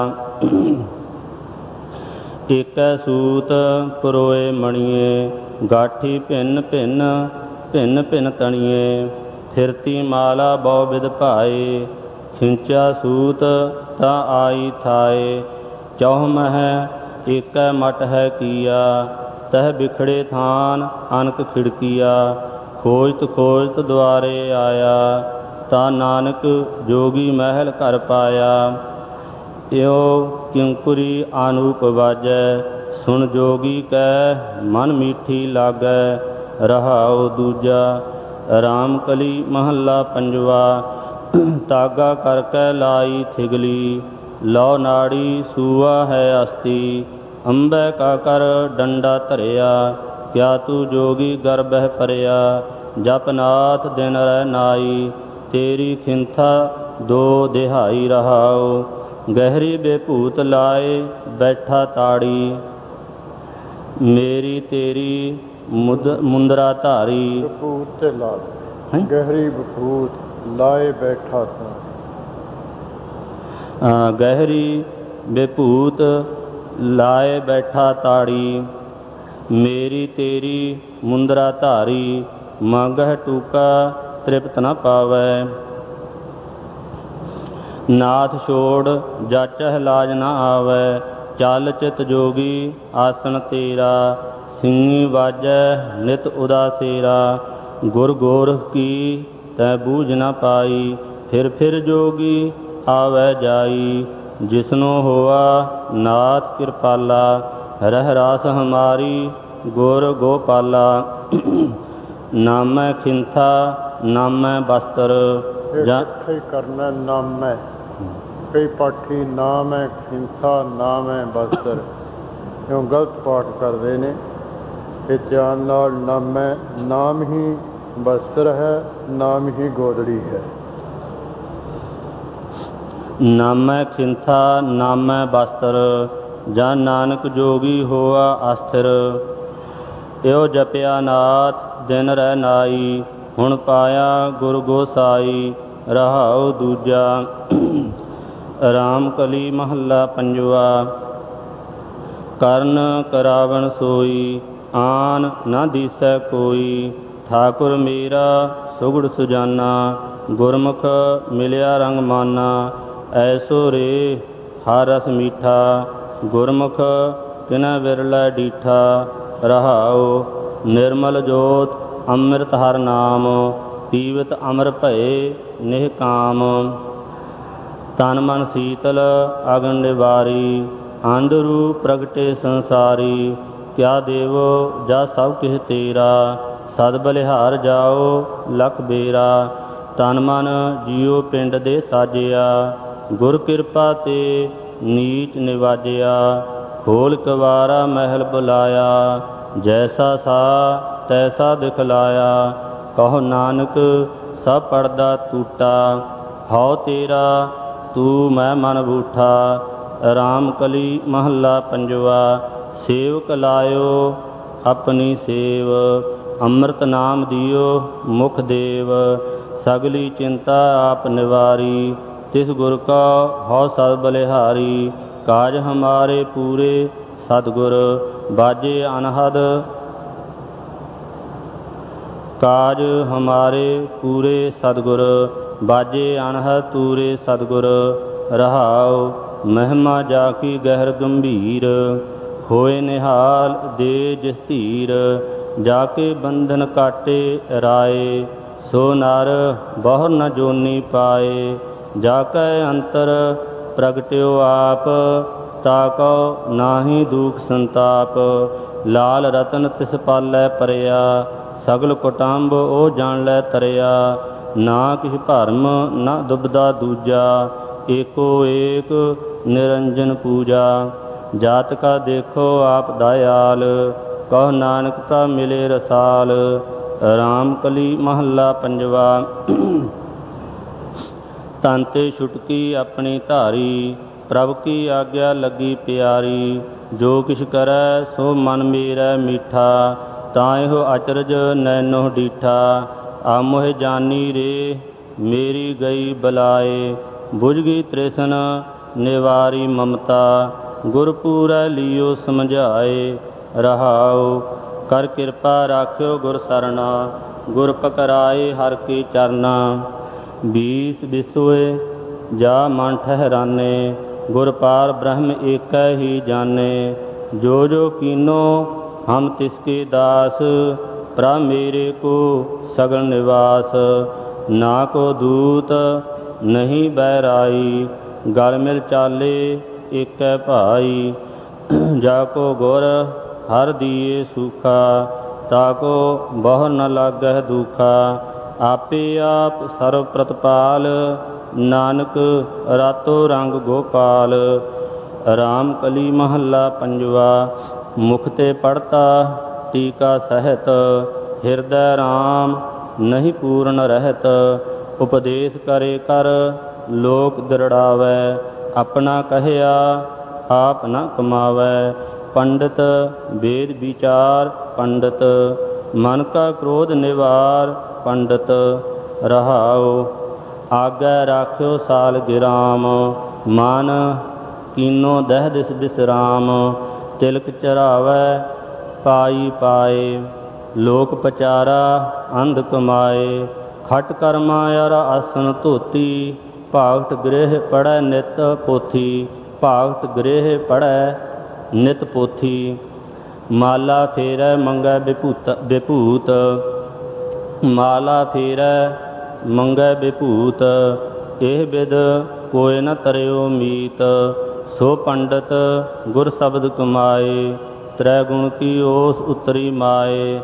ਏਕੈ ਸੂਤ ਪਰੋਏ ਮਣੀਏ, ਗਾਠੀ ਭਿੰਨ ਭਿੰਨ ਭਿੰਨ ਭਿੰਨ ਤਣੀਏ। ਫਿਰਤੀ ਮਾਲਾ ਬਹੁ ਬਿਧ ਭਾਏ, ਖਿੰਚਿਆ ਸੂਤ ਤਾਂ ਆਈ ਥਾਏ। ਚੌਹ ਮਹਿ ਏਕੈ ਮਟ ਹੈ ਕੀਆ, ਤਹ ਬਿਖੜੇ ਥਾਨ ਅਨਕ ਖਿੜਕੀਆ। ਖੋਜਤ ਖੋਜਤ ਦੁਆਰੇ ਆਇਆ, ਤਾ ਨਾਨਕ ਜੋਗੀ ਮਹਿਲ ਘਰ ਪਾਇਆ। ਇਉ ਕਿੰਕੁਰੀ ਆਨੂਪ ਵਾਜੈ, ਸੁਣ ਜੋਗੀ ਕੈ ਮਨ ਮੀਠੀ ਲਾਗੈ। ਰਹਾਉ ਦੂਜਾ ਰਾਮ ਕਲੀ ਮਹੱਲਾ ਪੰਜਵਾ। ਤਾਗਾ ਕਰਕੇ ਲਾਈ ਥਿਗਲੀ, ਲਉ ਨਾੜੀ ਸੂਆ ਹੈ ਅਸਤੀ। ਅੰਬੈ ਕਾ ਕਰ ਡੰਡਾ ਧਰਿਆ, ਕਿਆ ਤੂੰ ਜੋਗੀ ਗਰਬਹਿ ਪਰਿਆ। ਜਪਨਾਥ ਦਿਨ ਰਹਿ ਨਾਈ, ਤੇਰੀ ਖਿੰਥਾ ਦੋ ਦਿਹਾਈ। ਰਹਾਉ ਗਹਿਰੀ ਬੇਭੂਤ ਲਾਏ ਬੈਠਾ ਤਾੜੀ, ਮੇਰੀ ਤੇਰੀ ਮੁੰਦਰਾ ਧਾਰੀ। ਬਭੂਤ ਤੇ ਲਾ ਗਹਿਰੀ ਬਭੂਤ ਲਾਏ ਬੈਠਾ ਗਹਿਰੀ ਬੇਭੂਤ ਲਾਏ ਬੈਠਾ ਤਾੜੀ, ਮੇਰੀ ਤੇਰੀ ਮੁੰਦਰਾ ਧਾਰੀ। ਮੰਗਹਿ ਟੂਕਾ ਤ੍ਰਿਪਤ ਨ ਪਾਵੈ, ਨਾਥ ਛੋੜ ਜਾਚਹਿ ਲਾਜ ਨ ਆਵੈ। ਚੱਲ ਚਿਤ ਜੋਗੀ ਆਸਣ ਤੇਰਾ, ਸਿੰਘੀ ਵਾਜੈ ਨਿਤ ਉਦਾਸੇਰਾ। ਗੁਰ ਗੋਰਖ ਕੀ ਤੈ ਬੂਝ ਨ ਪਾਈ, ਫਿਰ ਜੋਗੀ ਆਵੈ ਜਾਈ। ਜਿਸਨੋ ਹੋਆ ਨਾਥ ਕਿਰਪਾਲਾ, ਰਹਿ ਰਾਸ ਹਮਾਰੀ ਗੁਰ ਗੋਪਾਲਾ। ਨਾਮੈ ਖਿੰਥਾ ਨਾਮੈ ਬਸਤਰ, ਇਕੱਠੇ ਕਰਨਾ ਨਾਮੈ। ਕਈ ਪਾਠੀ ਨਾਮ ਹੈ ਖਿੰਥਾ ਨਾਮ ਹੈ ਬਸਤਰ, ਕਿਉਂ ਗਲਤ ਪਾਠ ਕਰਦੇ ਨੇ। ਇਹ ਧਿਆਨ ਨਾਲ ਨਾਮੈ ਨਾਮ ਹੀ ਬਸਤਰ ਹੈ, ਨਾਮ ਹੀ ਗੋਦੜੀ ਹੈ। ਨਾਮੈ ਖਿੰਥਾ ਨਾਮੈ ਬਸਤਰ, ਜਾਂ ਨਾਨਕ ਜੋਗੀ ਹੋਆ ਅਸਥਿਰ। ਇਉ ਜਪਿਆ ਨਾਥ ਦਿਨ ਰਹਿ ਨਾਈ, ਹੁਣ ਪਾਇਆ ਗੁਰ ਗੋਸਾਈ। ਰਹਾਉ ਦੂਜਾ ਰਾਮ ਕਲੀ ਮਹੱਲਾ ਪੰਜਵਾ। ਕਰਨ ਕਰਾਵਣ ਸੋਈ, ਆਨ ਨਾ ਦੀਸੈ ਕੋਈ। ਠਾਕੁਰ ਮੇਰਾ ਸੁਗੜ ਸੁਜਾਨਾ, ਗੁਰਮੁਖ ਮਿਲਿਆ ਰੰਗ ਮਾਨਾ। ਐਸੋ ਰੇ ਹਰ ਰਸ ਮੀਠਾ, ਗੁਰਮੁਖ ਕਿਨੈ ਵਿਰਲੇ ਡੀਠਾ। ਰਹਾਉ ਨਿਰਮਲ ਜੋਤ ਅੰਮ੍ਰਿਤ ਹਰ ਨਾਮ, ਪੀਵਤ ਅਮਰ ਭਏ ਨਿਹਕਾਮ। ਤਨ ਮਨ ਸੀਤਲ ਅਗਨ ਨਿਵਾਰੀ, ਅੰਧਰੂ ਪ੍ਰਗਟੇ ਸੰਸਾਰੀ। ਕਿਆ ਦੇਵੋ ਜਾ ਸਭ ਕਿਹ ਤੇਰਾ, ਸਦ ਬਲਿਹਾਰ ਜਾਓ ਲਖ ਬੇਰਾ। ਤਨ ਮਨ ਜੀਉ ਪਿੰਡ ਦੇ ਸਾਜਿਆ, ਗੁਰ ਕਿਰਪਾ ਤੇ ਨੀਚ ਨਿਵਾਜਿਆ। ਖੋਲ ਕਵਾਰਾ ਮਹਿਲ ਬੁਲਾਇਆ, ਜੈਸਾ ਸਾ ਤੈਸਾ ਦਿਖਲਾਇਆ। ਕਹੋ ਨਾਨਕ ਸਭ ਪੜਦਾ ਟੂਟਾ, ਹਉ ਤੇਰਾ ਤੂੰ ਮੈਂ ਮਨ ਬੂਠਾ। ਰਾਮ ਕਲੀ ਮਹੱਲਾ ਪੰਜਵਾ। ਸੇਵਕ ਲਾਇਓ ਆਪਣੀ ਸੇਵ, ਅੰਮ੍ਰਿਤ ਨਾਮ ਦਿਓ ਮੁਖ ਦੇਵ। ਸਗਲੀ ਚਿੰਤਾ ਆਪ ਨਿਵਾਰੀ, ਤਿਸ ਗੁਰ ਕਾ ਹਉ ਸਦ ਬਲਿਹਾਰੀ। ਕਾਜ ਹਮਾਰੇ ਪੂਰੇ ਸਤਿਗੁਰ, ਬਾਜੇ ਅਨਹਦ ਕਾਜ ਹਮਾਰੇ ਪੂਰੇ ਸਤਿਗੁਰ। ਬਾਜੇ ਅਨਹਦ ਤੂਰੇ ਸਤਿਗੁਰ। ਰਹਾਉ ਮਹਿਮਾ ਜਾ ਕੀ ਗਹਿਰ ਗੰਭੀਰ, ਹੋਏ ਨਿਹਾਲ ਦੇ ਜਿਸ ਧੀਰ। ਜਾ ਕੇ ਬੰਧਨ ਕਾਟੇ ਰਾਏ, ਸੋ ਨਰ ਬਹੁ ਨ ਜੋਨੀ ਪਾਏ। ਜਾ ਕੈ ਅੰਤਰ ਪ੍ਰਗਟਿਓ ਆਪ, ਤਾ ਕਉ ਨਾਹੀ ਦੁਖ ਸੰਤਾਪ। ਲਾਲ ਰਤਨ ਤਿਸ ਪਾਲੈ ਪਰਿਆ, ਸਗਲ ਕੁਟੰਬ ਉਹ ਜਾਣ ਲੈ ਤਰਿਆ। ਨਾ ਕਿਛ ਭਰਮ ਨਾ ਦੁਬਦਾ ਦੂਜਾ, ਏਕੋ ਏਕ ਨਿਰੰਜਨ ਪੂਜਾ। ਜਾਤ ਕਾ ਦੇਖੋ ਆਪ ਦਇਆਲ, ਕਹੋ ਨਾਨਕ ਪ੍ਰਭ ਮਿਲੇ ਰਸਾਲ। ਰਾਮ ਕਲੀ ਮਹੱਲਾ ਪੰਜਵਾ। ਤਨ ਤੇ ਛੁਟਕੀ ਆਪਣੀ ਧਾਰੀ, ਪ੍ਰਭ ਕੀ ਆਗਿਆ ਲੱਗੀ ਪਿਆਰੀ। ਜੋ ਕਿਛ ਕਰੈ ਸੋ ਮਨ ਮੇਰਾ ਮੀਠਾ, ਤਾਂ ਇਹੋ ਅਚਰਜ ਨੈਨੋ ਡੀਠਾ। ਆਮੋਹਿ ਜਾਨੀ ਰੇ ਮੇਰੀ ਗਈ ਬਲਾਏ, ਬੁਝ ਗਈ ਤ੍ਰਿਸ਼ਨ ਨਿਵਾਰੀ ਮਮਤਾ। ਗੁਰ ਪੂਰੈ ਲਿਓ ਸਮਝਾਏ, ਰਹਾਉ ਕਰ ਕਿਰਪਾ ਰਾਖਿਓ ਗੁਰ ਸਰਣਾ। ਗੁਰ ਪਕਰਾਏ ਹਰਿ ਕੇ ਚਰਨਾ, ਬੀਸ ਬਿਸੋਏ ਜਾ ਮਨ ਠਹਿਰਾਨੇ। ਗੁਰ ਪਾਰ ਬ੍ਰਹਮ ਏਕੈ ਹੀ ਜਾਣੇ, ਜੋ ਜੋ ਕੀਨੋ ਹਮ ਤਿਸਕੇ ਦਾਸ। ਪ੍ਰਭ ਮੇਰੇ ਕੋ ਸਗਲ ਨਿਵਾਸ, ਨਾ ਕੋ ਦੂਤ ਨਹੀਂ ਬਹਿਰਾਈ। ਗਲ ਮਿਲ ਚਾਲੇ ਏਕੈ ਭਾਈ, ਜਾ ਕੋ ਗੁਰ ਹਰਿ ਦੀਏ ਸੂਖਾ। ਤਾ ਕੋ ਬਹੁ ਨ ਲਾਗਹਿ ਦੁਖਾ, ਆਪੇ ਆਪ ਸਰਬ ਪ੍ਰਤਪਾਲ। ਨਾਨਕ ਰਾਤੋ ਰੰਗ ਗੋਪਾਲ। ਰਾਮ ਕਲੀ ਮਹੱਲਾ ਪੰਜਵਾ। ਮੁਖ ਤੇ ਪੜਤਾ ਟੀਕਾ ਸਹਿਤ, ਹਿਰਦੈ ਰਾਮ ਨਹੀਂ ਪੂਰਨ ਰਹਿਤ। ਉਪਦੇਸ਼ ਕਰੇ ਕਰ ਲੋਕ ਦ੍ਰਿੜਾਵੈ, ਆਪਣਾ ਕਹਿਆ ਆਪ ਨ ਕਮਾਵੈ। ਪੰਡਿਤ ਵੇਦ ਵਿਚਾਰ ਪੰਡਿਤ, ਮਨ ਕਾ ਕ੍ਰੋਧ ਨਿਵਾਰ ਪੰਡਿਤ। ਰਹਾਉ ਆਗੈ ਰਾਖਿਓ ਸਾਲ ਗਿਰਾਮ, ਮਨ ਕੀਨੋ ਦਹਿ ਦਿਸ ਬਿਸਰਾਮ। ਤਿਲਕ ਚਰਾਵੈ ਪਾਈ ਪਾਏ, ਲੋਕ ਪਚਾਰਾ ਅੰਧ ਕਮਾਏ। ਖਟ ਕਰਮਾ ਅਰ ਆਸਨ ਧੋਤੀ, ਭਾਗਤ ਗ੍ਰਹਿ ਪੜ੍ਹੈ ਨਿਤ ਪੋਥੀ। ਭਾਗਤ ਗ੍ਰਹਿ ਪੜ੍ਹੈ ਨਿਤ ਪੋਥੀ, ਮਾਲਾ ਫੇਰੈ ਮੰਗੈ ਬਿਭੂਤ। ਮਾਲਾ ਫੇਰੈ ਮੰਗੈ ਬਿਭੂਤ, ਇਹ ਬਿਦ ਕੋਇ ਨ ਤਰਿਓ ਮੀਤ। ਸੋ ਪੰਡਿਤ ਗੁਰ ਸ਼ਬਦ ਕਮਾਏ, ਤ੍ਰੈ ਗੁਣ ਕੀ ਓਸ ਉਤਰੀ ਮਾਏ।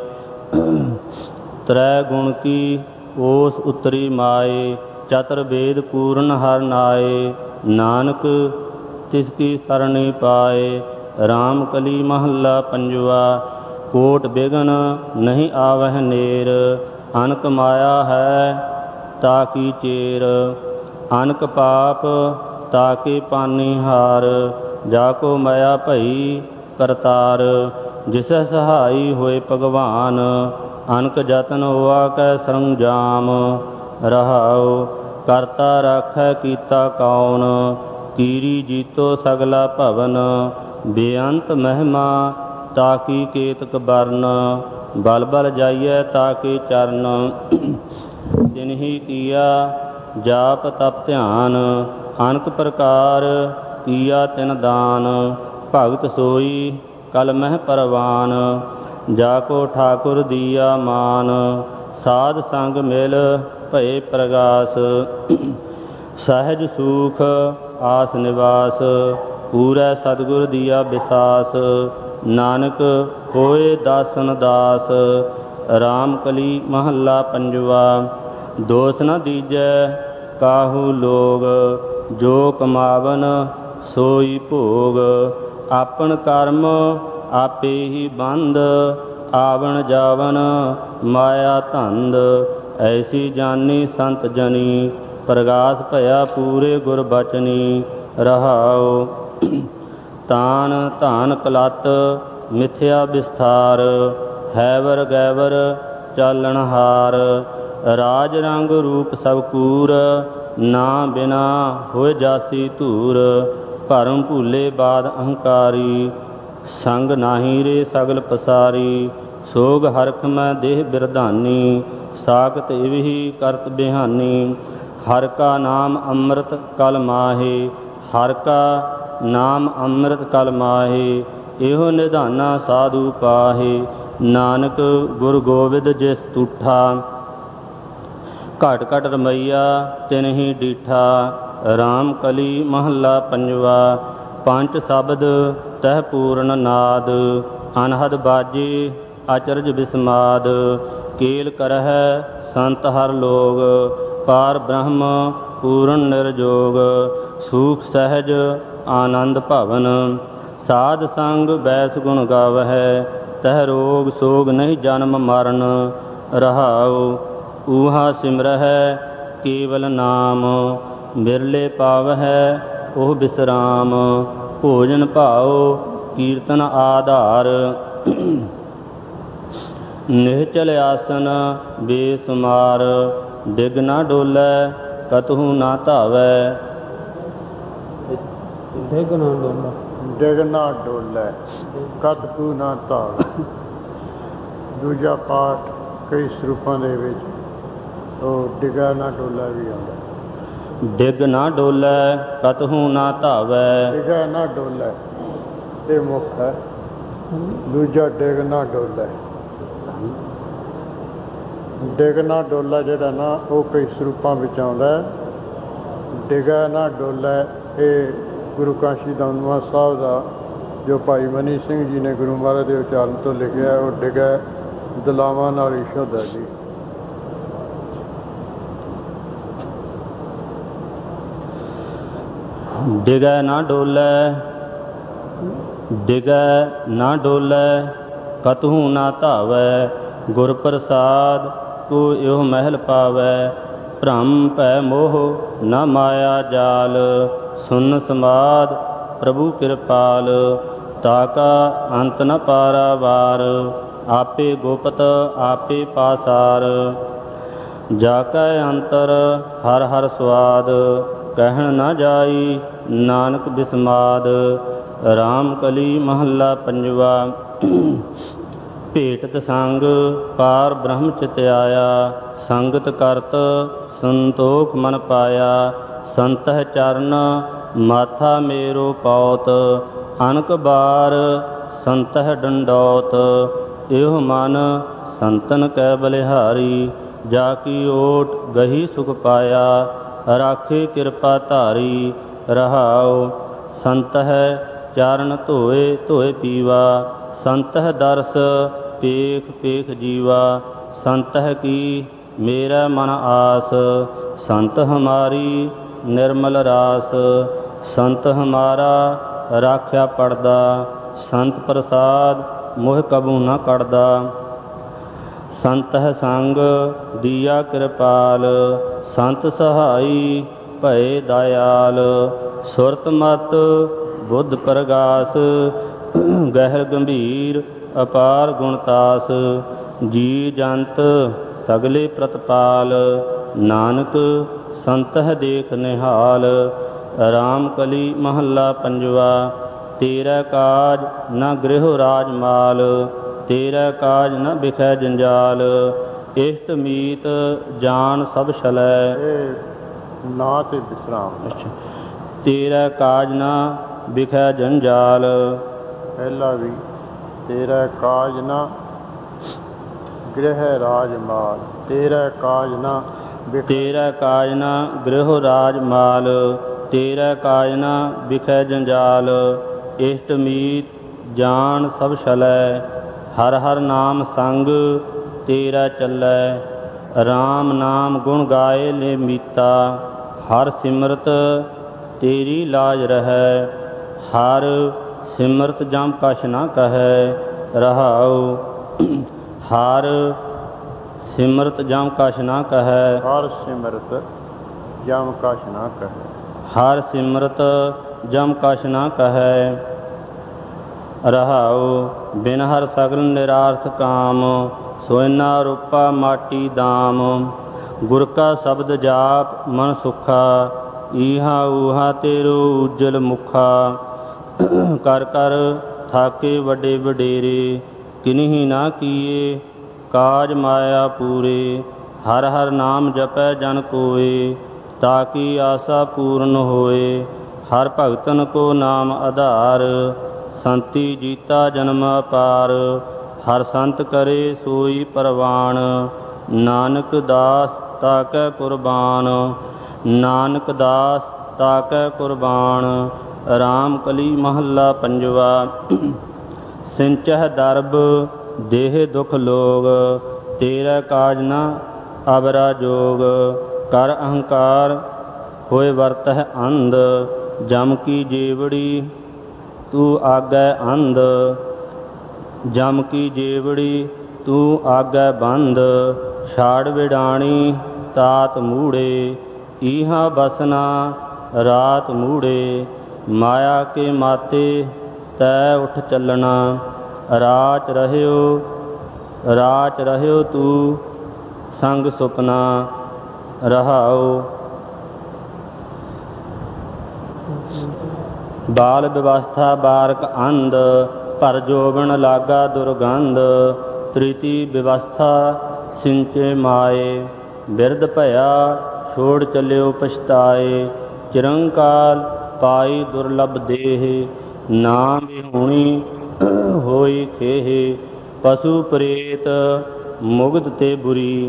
ਤ੍ਰੈ ਗੁਣ ਕੀ ਓਸ ਉਤਰੀ ਮਾਏ, ਚਤੁਰ ਵੇਦ ਪੂਰਨ ਹਰਿ ਨਾਏ। ਨਾਨਕ ਤਿਸ ਕੀ ਸਰਣੀ ਪਾਏ। ਰਾਮ ਕਲੀ ਮਹੱਲਾ ਪੰਜਵਾ। ਕੋਟ ਬਿਗਨ ਨਹੀਂ ਆਵਹਿ ਨੇਰ, ਅਨਕ ਮਾਇਆ ਹੈ ਤਾ ਕੀ ਚੇਰ। ਅਨਕ ਪਾਪ ਤਾ ਕੇ ਪਾਨੀ ਹਾਰ, ਜਾ ਕੋ ਮਾਇਆ ਭਈ ਕਰਤਾਰ। ਜਿਸੈ ਸਹਾਈ ਹੋਏ ਭਗਵਾਨ, ਅਨਕ ਜਤਨ ਹੋਆ ਕੈ ਸਰੰਜਾਮ। ਰਹਾਉ ਕਰਤਾ ਰਾਖੈ ਕੀਤਾ ਕੌਣ, ਕੀਰੀ ਜੀਤੋ ਸਗਲਾ ਭਵਨ। ਬੇਅੰਤ ਮਹਿਮਾ ਤਾ ਕੀ ਕੇਤਕ ਬਰਨ, ਬਲ ਬਲ ਜਾਈਐ ਤਾ ਕੇ ਚਰਨ। ਤਿਨਹੀ ਕੀਆ ਜਾਪ ਤਪ ਧਿਆਨ, ਅਨਕ ਪ੍ਰਕਾਰ ਕੀਆ ਤਿਨ ਦਾਨ। ਭਗਤ ਸੋਈ ਕਲ ਮਹਿ ਪਰਵਾਨ, ਜਾ ਕੋ ਠਾਕੁਰ ਦੀਆ ਮਾਨ। ਸਾਧ ਸੰਗ ਮਿਲ ਭਏ ਪ੍ਰਗਾਸ, ਸਹਿਜ ਸੂਖ ਆਸ ਨਿਵਾਸ। ਪੂਰੈ ਸਤਿਗੁਰ ਦੀਆ ਵਿਸਾਸ, ਨਾਨਕ ਹੋਏ ਦਾਸਨ ਦਾਸ। ਰਾਮ ਕਲੀ ਮਹੱਲਾ ਪੰਜਵਾ। ਦੋਸ ਨ ਦੀਜੈ ਕਾਹੂ ਲੋਗ, ਜੋ ਕਮਾਵਨ ਸੋਈ ਭੋਗ। ਆਪਨ ਕਰਮ ਆਪੇ ਹੀ ਬੰਧ, ਆਵਣ ਜਾਵਨ ਮਾਇਆ ਧੰਦ। ਐਸੀ ਜਾਨੀ ਸੰਤ ਜਨੀ, ਪ੍ਰਗਾਸ ਭਇਆ ਪੂਰੇ ਗੁਰ ਬਚਨੀ। ਰਹਾਉ ਤਾਨ ਧਾਨ ਕਲਤ ਮਿਥਿਆ ਵਿਸਥਾਰ, ਹੈਵਰ ਗੈਵਰ ਚਾਲਣ ਹਾਰ। ਰਾਜ ਰੰਗ ਰੂਪ ਸਭ ਕੂਰ, ਨਾ ਬਿਨਾ ਹੋਏ ਜਾਸੀ ਧੂਰ। ਭਰਮ ਭੂਲੇ ਬਾਦ ਅਹੰਕਾਰੀ, ਸੰਗ ਨਾਹੀ ਰੇ ਸਗਲ ਪਸਾਰੀ। ਸੋਗ ਹਰਖ ਮੈਂ ਦੇਹ ਬਿਰਧਾਨੀ, ਸਾਖਤ ਇਵਹੀ ਕਰਤ ਬਿਹਾਨੀ। ਹਰਿ ਕਾ ਨਾਮ ਅੰਮ੍ਰਿਤ ਕਲ ਮਾਹੇ, ਹਰਿ ਕਾ ਨਾਮ ਅੰਮ੍ਰਿਤ ਕਲ ਮਾਹੇ। ਇਹੋ ਨਿਧਾਨਾ ਸਾਧੂ ਪਾਹੇ, ਨਾਨਕ ਗੁਰ ਗੋਬਿੰਦ ਜਿਸ ਤੂਠਾ। ਘਟ ਘਟ ਰਮਈਆ ਤਿਨ ਹੀ ਡੀਠਾ। ਰਾਮ ਕਲੀ ਮਹੱਲਾ ਪੰਜਵਾ। ਪੰਚ ਸ਼ਬਦ ਤਹਿ ਪੂਰਨ ਨਾਦ, ਅਨਹਦ ਬਾਜੇ ਅਚਰਜ ਬਿਸਮਾਦ। ਕੇਲ ਕਰਹਿ ਸੰਤ ਹਰ ਲੋਗ, ਪਾਰ ਬ੍ਰਹਮ ਪੂਰਨ ਨਿਰਜੋਗ, ਸੂਖ ਸਹਿਜ ਆਨੰਦ ਭਵਨ, ਸਾਧ ਸੰਗ ਬੈਸ ਗੁਣ ਗਾਵਹਿ, ਤਹ ਰੋਗ ਸੋਗ ਨਹੀਂ ਜਨਮ ਮਰਨ, ਰਹਾਉ ਊਹਾ ਸਿਮਰਹਿ ਕੇਵਲ ਨਾਮ, ਬਿਰਲੇ ਪਾਵਹਿ ਉਹ ਬਿਸਰਾਮ, ਭੋਜਨ ਭਾਉ ਕੀਰਤਨ ਆਧਾਰ, ਨਿਹਚਲ ਆਸਨ ਬੇਸੁਮਾਰ, ਡਿਗ ਨਾ ਡੋਲੈ ਕਤਹੂ ਨਾ ਧਾਵੈ, ਡਿਗ ਨਾ ਡੋਲੈ, ਡਿਗ ਨਾ ਡੋਲੈ ਕਤਹੂ ਨਾ ਧਾਵੈ। ਦੂਜਾ ਪਾਠ ਕਈ ਸਰੂਪਾਂ ਦੇ ਵਿੱਚ ਉਹ ਡਿਗਾ ਨਾ ਡੋਲਾ ਵੀ ਆਉਂਦਾ। ਡਿਗ ਨਾ ਡੋਲੈ ਕਤਹੂ ਨਾ ਧਾਵੈ, ਡਿਗਾ ਨਾ ਡੋਲੈ ਇਹ ਮੁੱਖ ਹੈ। ਦੂਜਾ ਡਿਗ ਨਾ ਡੋਲੈ, ਡਿਗ ਨਾ ਡੋਲਾ ਜਿਹੜਾ ਨਾ ਉਹ ਕਈ ਸਰੂਪਾਂ ਵਿੱਚ ਆਉਂਦਾ। ਡਿਗਾ ਨਾ ਡੋਲੈ ਇਹ ਗੁਰੂ ਕਾਸ਼ੀ ਦਮਦਮਾ ਸਾਹਿਬ ਦਾ ਜੋ ਭਾਈ ਮਨੀ ਸਿੰਘ ਜੀ ਨੇ ਗੁਰੂ ਮਹਾਰਾਜ ਦੇ ਉਚਾਰਨ ਤੋਂ ਲਿਖਿਆ, ਉਹ ਡਿਗਾ ਦਲਾਵਾਂ ਨਾਲ ਹੀ ਸ਼ੁੱਧ ਹੈ ਜੀ। ਡਿਗੈ ਨਾ ਡੋਲੈ, ਡਿਗੈ ਨਾ ਡੋਲੈ ਕਤਹੂ ਨਾ ਧਾਵੈ, ਗੁਰ ਪ੍ਰਸਾਦ ਕੋ ਇਹੋ ਮਹਿਲ ਪਾਵੈ, ਭ੍ਰਮ ਭੈ ਮੋਹ ਨਾ ਮਾਇਆ ਜਾਲ, ਸੁਨ ਸਮਾਦ ਪ੍ਰਭੂ ਕਿਰਪਾਲ, ਤਾਕਾ ਅੰਤ ਨ ਪਾਰਾਵਾਰ, ਆਪੇ ਗੁਪਤ ਆਪੇ ਪਾਸਾਰ, ਜਾ ਕੈ ਅੰਤਰ ਹਰ ਹਰ ਸਵਾਦ, ਕਹਿਣ ਨਾ ਜਾਈ ਨਾਨਕ ਬਿਸਮਾਦ, ਰਾਮ ਕਲੀ ਮਹੱਲਾ ਪੰਜਵਾ। ਭੇਟਤ ਸੰਗ ਪਾਰ ਬ੍ਰਹਮ ਚਿਤ ਆਇਆ, ਸੰਗਤ ਕਰਤ ਸੰਤੋਖ ਮਨ ਪਾਇਆ, ਸੰਤਹਿ ਚਰਨ ਮਾਥਾ ਮੇਰੋ ਪੌਤ, ਅਨਕ ਬਾਰ ਸੰਤਹਿ ਡੰਡੌਤ, ਇਹੋ ਮਨ ਸੰਤਨ ਕੈ ਬਲਿਹਾਰੀ, ਜਾ ਕੀ ਓਟ ਗਹੀ ਸੁਖ ਪਾਇਆ, ਰਾਖੇ ਕਿਰਪਾ ਧਾਰੀ, ਰਹਾਉ ਸੰਤਹਿ ਚਾਰਨ ਧੋਏ ਧੋਏ ਪੀਵਾ, ਸੰਤਹਿ ਦਰਸ ਪੇਖ ਪੇਖ ਜੀਵਾ, ਸੰਤਹਿ ਕੀ ਮੇਰਾ ਮਨ ਆਸ, ਸੰਤ ਹਮਾਰੀ ਨਿਰਮਲ ਰਾਸ, ਸੰਤ ਹਮਾਰਾ ਰਾਖਿਆ ਪੜਦਾ, ਸੰਤ ਪ੍ਰਸਾਦ ਮੋਹ ਕਬੂ ਨਾ ਕੱਢਦਾ, ਸੰਤਹਿ ਸੰਗ ਦੀਆ ਕਿਰਪਾਲ, ਸੰਤ ਸਹਾਈ ਭਏ ਦਇਆਲ, ਸੁਰਤ ਮਤ ਬੁੱਧ ਪ੍ਰਗਾਸ, ਗਹਿਰ ਗੰਭੀਰ ਅਪਾਰ ਗੁਣਤਾਸ, ਜੀ ਜੰਤ ਸਗਲੇ ਪ੍ਰਤਪਾਲ, ਨਾਨਕ ਸੰਤਹਿ ਦੇਖ ਨਿਹਾਲ, ਰਾਮ ਕਲੀ ਮਹੱਲਾ ਪੰਜਵਾ। ਤੇਰਾ ਕਾਜ ਨਾ ਗ੍ਰਹਿ ਰਾਜ ਮਾਲ, ਤੇਰਾ ਕਾਜ ਨਾ ਬਿਖੈ ਜੰਜਾਲ, ਇਸ਼ਟ ਮੀਤ ਜਾਨ ਸਭ ਛਲੈ, ਨਾ ਤੇ ਵਿਸਰਾਮ। ਅੱਛਾ, ਤੇਰਾ ਕਾਜ ਨਾ ਬਿਖੈ ਜੰਜਾਲ, ਪਹਿਲਾ ਵੀ ਤੇਰਾ ਕਾਜ ਨਾ ਗ੍ਰਹਿ ਰਾਜ ਮਾਲ, ਤੇਰਾ ਕਾਜ ਨਾ ਤੇਰਾ ਕਾਜ ਨਾ ਗ੍ਰਹਿ ਰਾਜ ਮਾਲ, ਤੇਰਾ ਕਾਜ ਨਾ ਬਿਖੈ ਜੰਜਾਲ, ਇਸ਼ਟ ਮੀਤ ਜਾਨ ਸਭ ਛਲੈ, ਹਰ ਹਰ ਨਾਮ ਸੰਗ ਤੇਰਾ ਚੱਲੈ, ਰਾਮ ਨਾਮ ਗੁਣ ਗਾਏ ਲੈ ਮੀਤਾ, ਹਰ ਸਿਮਰਤ ਤੇਰੀ ਲਾਜ ਰਹੈ, ਹਰ ਸਿਮਰਤ ਜਮ ਕਛ ਨਾ ਕਹੈ, ਰਹਾਉ ਹਰ ਸਿਮਰਤ ਜਮ ਕਛ ਨਾ ਕਹੈ, ਹਰ ਸਿਮਰਤ ਜਮ ਕਛ ਨਾ ਕਹੈ, ਹਰ ਸਿਮਰਤ ਜਮ ਕਛ ਨਾ ਕਹੈ, ਰਹਾਉ ਬਿਨ ਹਰ ਸਗਲ ਨਿਰਾਰਥ ਕਾਮ, ਸੋਇਨਾ ਰੂਪਾ ਮਾਟੀ ਦਾਮ, ਗੁਰ ਕਾ ਸ਼ਬਦ ਜਾਪ ਮਨ ਸੁਖਾ, ਈਹਾ ਊਹਾ ਤੇਰੋ ਉਜਲ ਮੁਖਾ, ਕਰ ਕਰ ਥਾਕੇ ਵੱਡੇ ਵਡੇਰੇ, ਕਿਨਹੀ ਨਾ ਕੀਏ ਕਾਜ ਮਾਇਆ ਪੂਰੇ, ਹਰ ਹਰ ਨਾਮ ਜਪੈ ਜਨ ਕੋਏ, ਤਾਕੀ ਆਸਾ ਪੂਰਨ ਹੋਏ, ਹਰ ਭਗਤਨ ਕੋ ਨਾਮ ਆਧਾਰ, ਸੰਤੀ ਜੀਤਾ ਜਨਮ ਅਪਾਰ, ਹਰ ਸੰਤ ਕਰੇ ਸੋਈ ਪਰਵਾਨ, ਨਾਨਕ ਦਾਸ ਤਾਕੈ ਕੁਰਬਾਨ, ਨਾਨਕ ਦਾਸ ਤਾਕੈ ਕੁਰਬਾਨ, ਰਾਮ ਕਲੀ ਮਹੱਲਾ ਪੰਜਵਾ। ਸਿੰਚਹਿ ਦਰਬ ਦੇਹ ਦੁਖ ਲੋਗ, ਤੇਰਾ ਕਾਜ ਨਾ ਅਵਰਾ ਜੋਗ। ਕਰ ਅਹੰਕਾਰ ਹੋਏ ਵਰਤਹਿ ਅੰਧ। ਜਮ ਕੀ ਜੇਵੜੀ ਤੂੰ ਆਗੈ ਅੰਧ। ਜਮ ਕੀ ਜੇਵੜੀ ਤੂੰ ਆਗੈ ਬੰਦ। ਛਾੜ ਵਿਡਾਣੀ ਤਾਤ ਮੂੜੇ। ਈਹਾ ਬਸਨਾ ਰਾਤ ਮੂੜੇ। ਮਾਇਆ ਕੇ ਮਾਤੇ ਤੈ ਉਠ ਚੱਲਣਾ। ਰਾਚ ਰਹਿਓ ਤੂੰ ਸੰਗ ਸੁਪਨਾ। ਰਹਾਉ ਬਾਲ ਵਿਵਸਥਾ ਬਾਰਕ ਅੰਧ। ਭਰ ਜੋਬਨ ਲਾਗਾ ਦੁਰਗੰਧ। ਤ੍ਰਿਤੀ ਵਿਵਸਥਾ ਸਿੰਚੇ ਮਾਏ। ਬਿਰਧ ਭਇਆ ਛੋੜ ਚੱਲਿਓ ਪਛਤਾਏ। ਚਿਰੰਕਾਲ ਪਾਈ ਦੁਰਲਭ ਦੇਹ। ਨਾਮ ਵਿਹੂਣੀ ਹੋਈ ਖੇਹ। ਪਸ਼ੂ ਪ੍ਰੇਤ ਮੁਗਧ ਤੇ ਬੁਰੀ।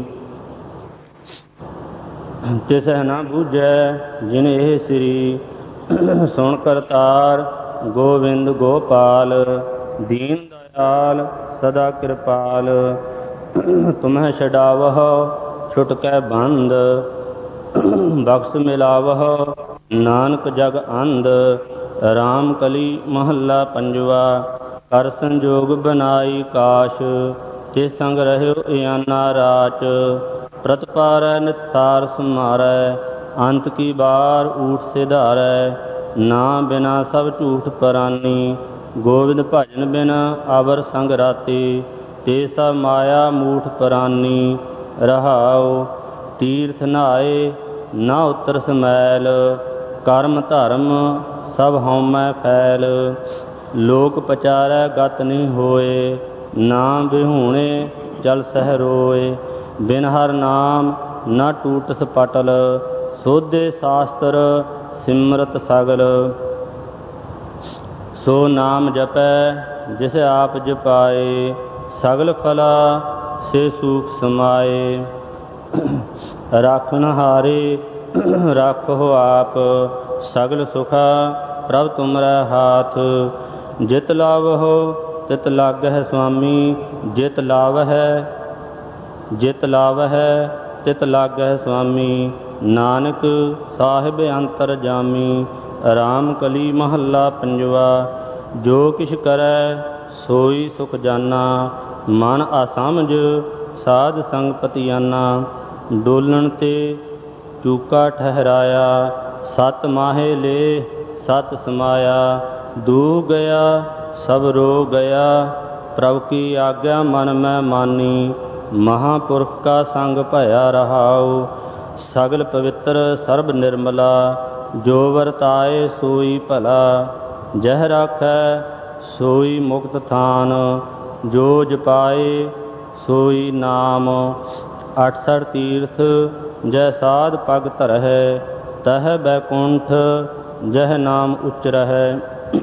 ਤਿਸਹਿ ਨਾ ਬੂਝੈ ਜਿਨ ਇਹ ਸ੍ਰੀ। ਸੁਣ ਕਰਤਾਰ ਗੋਵਿੰਦ ਗੋਪਾਲ। ਦੀਨ ਦਇਆਲ ਸਦਾ ਕਿਰਪਾਲ। ਤੁਮਹਿ ਛਡਾਵਹੁ ਛੁਟਕੈ ਬੰਦ। ਬਖਸ਼ ਮਿਲਾਵਹੁ ਨਾਨਕ ਜਗ ਅੰਧ। ਰਾਮ ਕਲੀ ਮਹੱਲਾ ਪੰਜਵਾ। ਕਰ ਸੰਜੋਗ ਬਨਾਈ ਕਾਸ਼। ਤੇ ਸੰਗ ਰਹਿਓ ਇਆਨਾ ਰਾਚ। ਪ੍ਰਤਪਾਰੈ ਨਿਤਸਾਰ ਸਮਾਰੈ। ਅੰਤ ਕੀ ਬਾਰ ਊਠ ਸਿਧਾਰੈ। ਨਾ ਬਿਨਾ ਸਭ ਝੂਠ ਪਰਾਨੀ। ਗੋਵਿੰਦ ਭਜਨ ਬਿਨ ਅਵਰ ਸੰਗ ਰਾਤੀ। ਤੇ ਸਭ ਮਾਇਆ ਮੂਠ ਪਰਾਨੀ। ਰਹਾਉ ਤੀਰਥ ਨਹਾਏ ਨਾ ਉਤਰ ਸਮੈਲ। ਕਰਮ ਧਰਮ ਸਭ ਹਉਮੈ ਫੈਲ। ਲੋਕ ਪਚਾਰੈ ਗਤ ਨਹੀਂ ਹੋਏ। ਨਾਮ ਵਿਹੂਣੇ ਜਲ ਸਹਿ ਰੋਏ। ਬਿਨ ਹਰ ਨਾਮ ਨਾ ਟੂਟਸ ਪਟਲ। ਸੋਧੇ ਸ਼ਾਸਤਰ ਸਿਮਰਤ ਸਗਲ। ਸੋ ਨਾਮ ਜਪੈ ਜਿਸ ਆਪ ਜਪਾਏ। ਸਗਲ ਫਲਾ ਸੇ ਸੂਖ ਸਮਾਏ। ਰਾਖਣ ਹਾਰੇ ਰਾਖੋ ਆਪ। ਸਗਲ ਸੁਖਾ ਪ੍ਰਭ ਤੁਮਰੈ ਹਾਥ। ਜਿਤ ਲਾਵਹੁ ਤਿਤ ਲਾਗਹਿ ਸੁਆਮੀ। ਜਿਤ ਲਾਵਹਿ ਤਿਤ ਲਾਗਹਿ ਸੁਆਮੀ। ਨਾਨਕ ਸਾਹਿਬ ਅੰਤਰ ਜਾਮੀ। ਰਾਮ ਕਲੀ ਮਹੱਲਾ ਪੰਜਵਾ। ਜੋ ਕਿਛ ਕਰੈ ਸੋਈ ਸੁਖ ਜਾਨਾ। ਮਨ ਅਸਮਝ ਸਾਧ ਸੰਗ ਪਤਿਆਨਾ। ਡੋਲਣ ਤੇ ਚੂਕਾ ਠਹਿਰਾਇਆ। ਸਤ ਮਾਹੇ ਲੇ ਸਤ ਸਮਾਇਆ। ਦੂ ਗਿਆ ਸਭ ਰੋ ਗਿਆ। ਪ੍ਰਭ ਕੀ ਆਗਿਆ ਮਨ ਮੈਂ ਮਾਨੀ। ਮਹਾਂਪੁਰਖ ਕਾ ਸੰਗ ਭਇਆ ਰਹਾਉ। ਸਗਲ ਪਵਿੱਤਰ ਸਰਬ ਨਿਰਮਲਾ। ਜੋ ਵਰਤਾਏ ਸੋਈ ਭਲਾ। ਜਹ ਰਾਖੈ ਸੋਈ ਮੁਕਤ ਥਾਨ। ਜੋ ਜਪਾਏ ਸੋਈ ਨਾਮ। 68 ਤੀਰਥ ਜੈ ਸਾਧ ਪਗ ਧਰਹਿ। ਤਹ ਬੈਕੁੰਠ ਜਹ ਨਾਮ ਉਚਰਹਿ।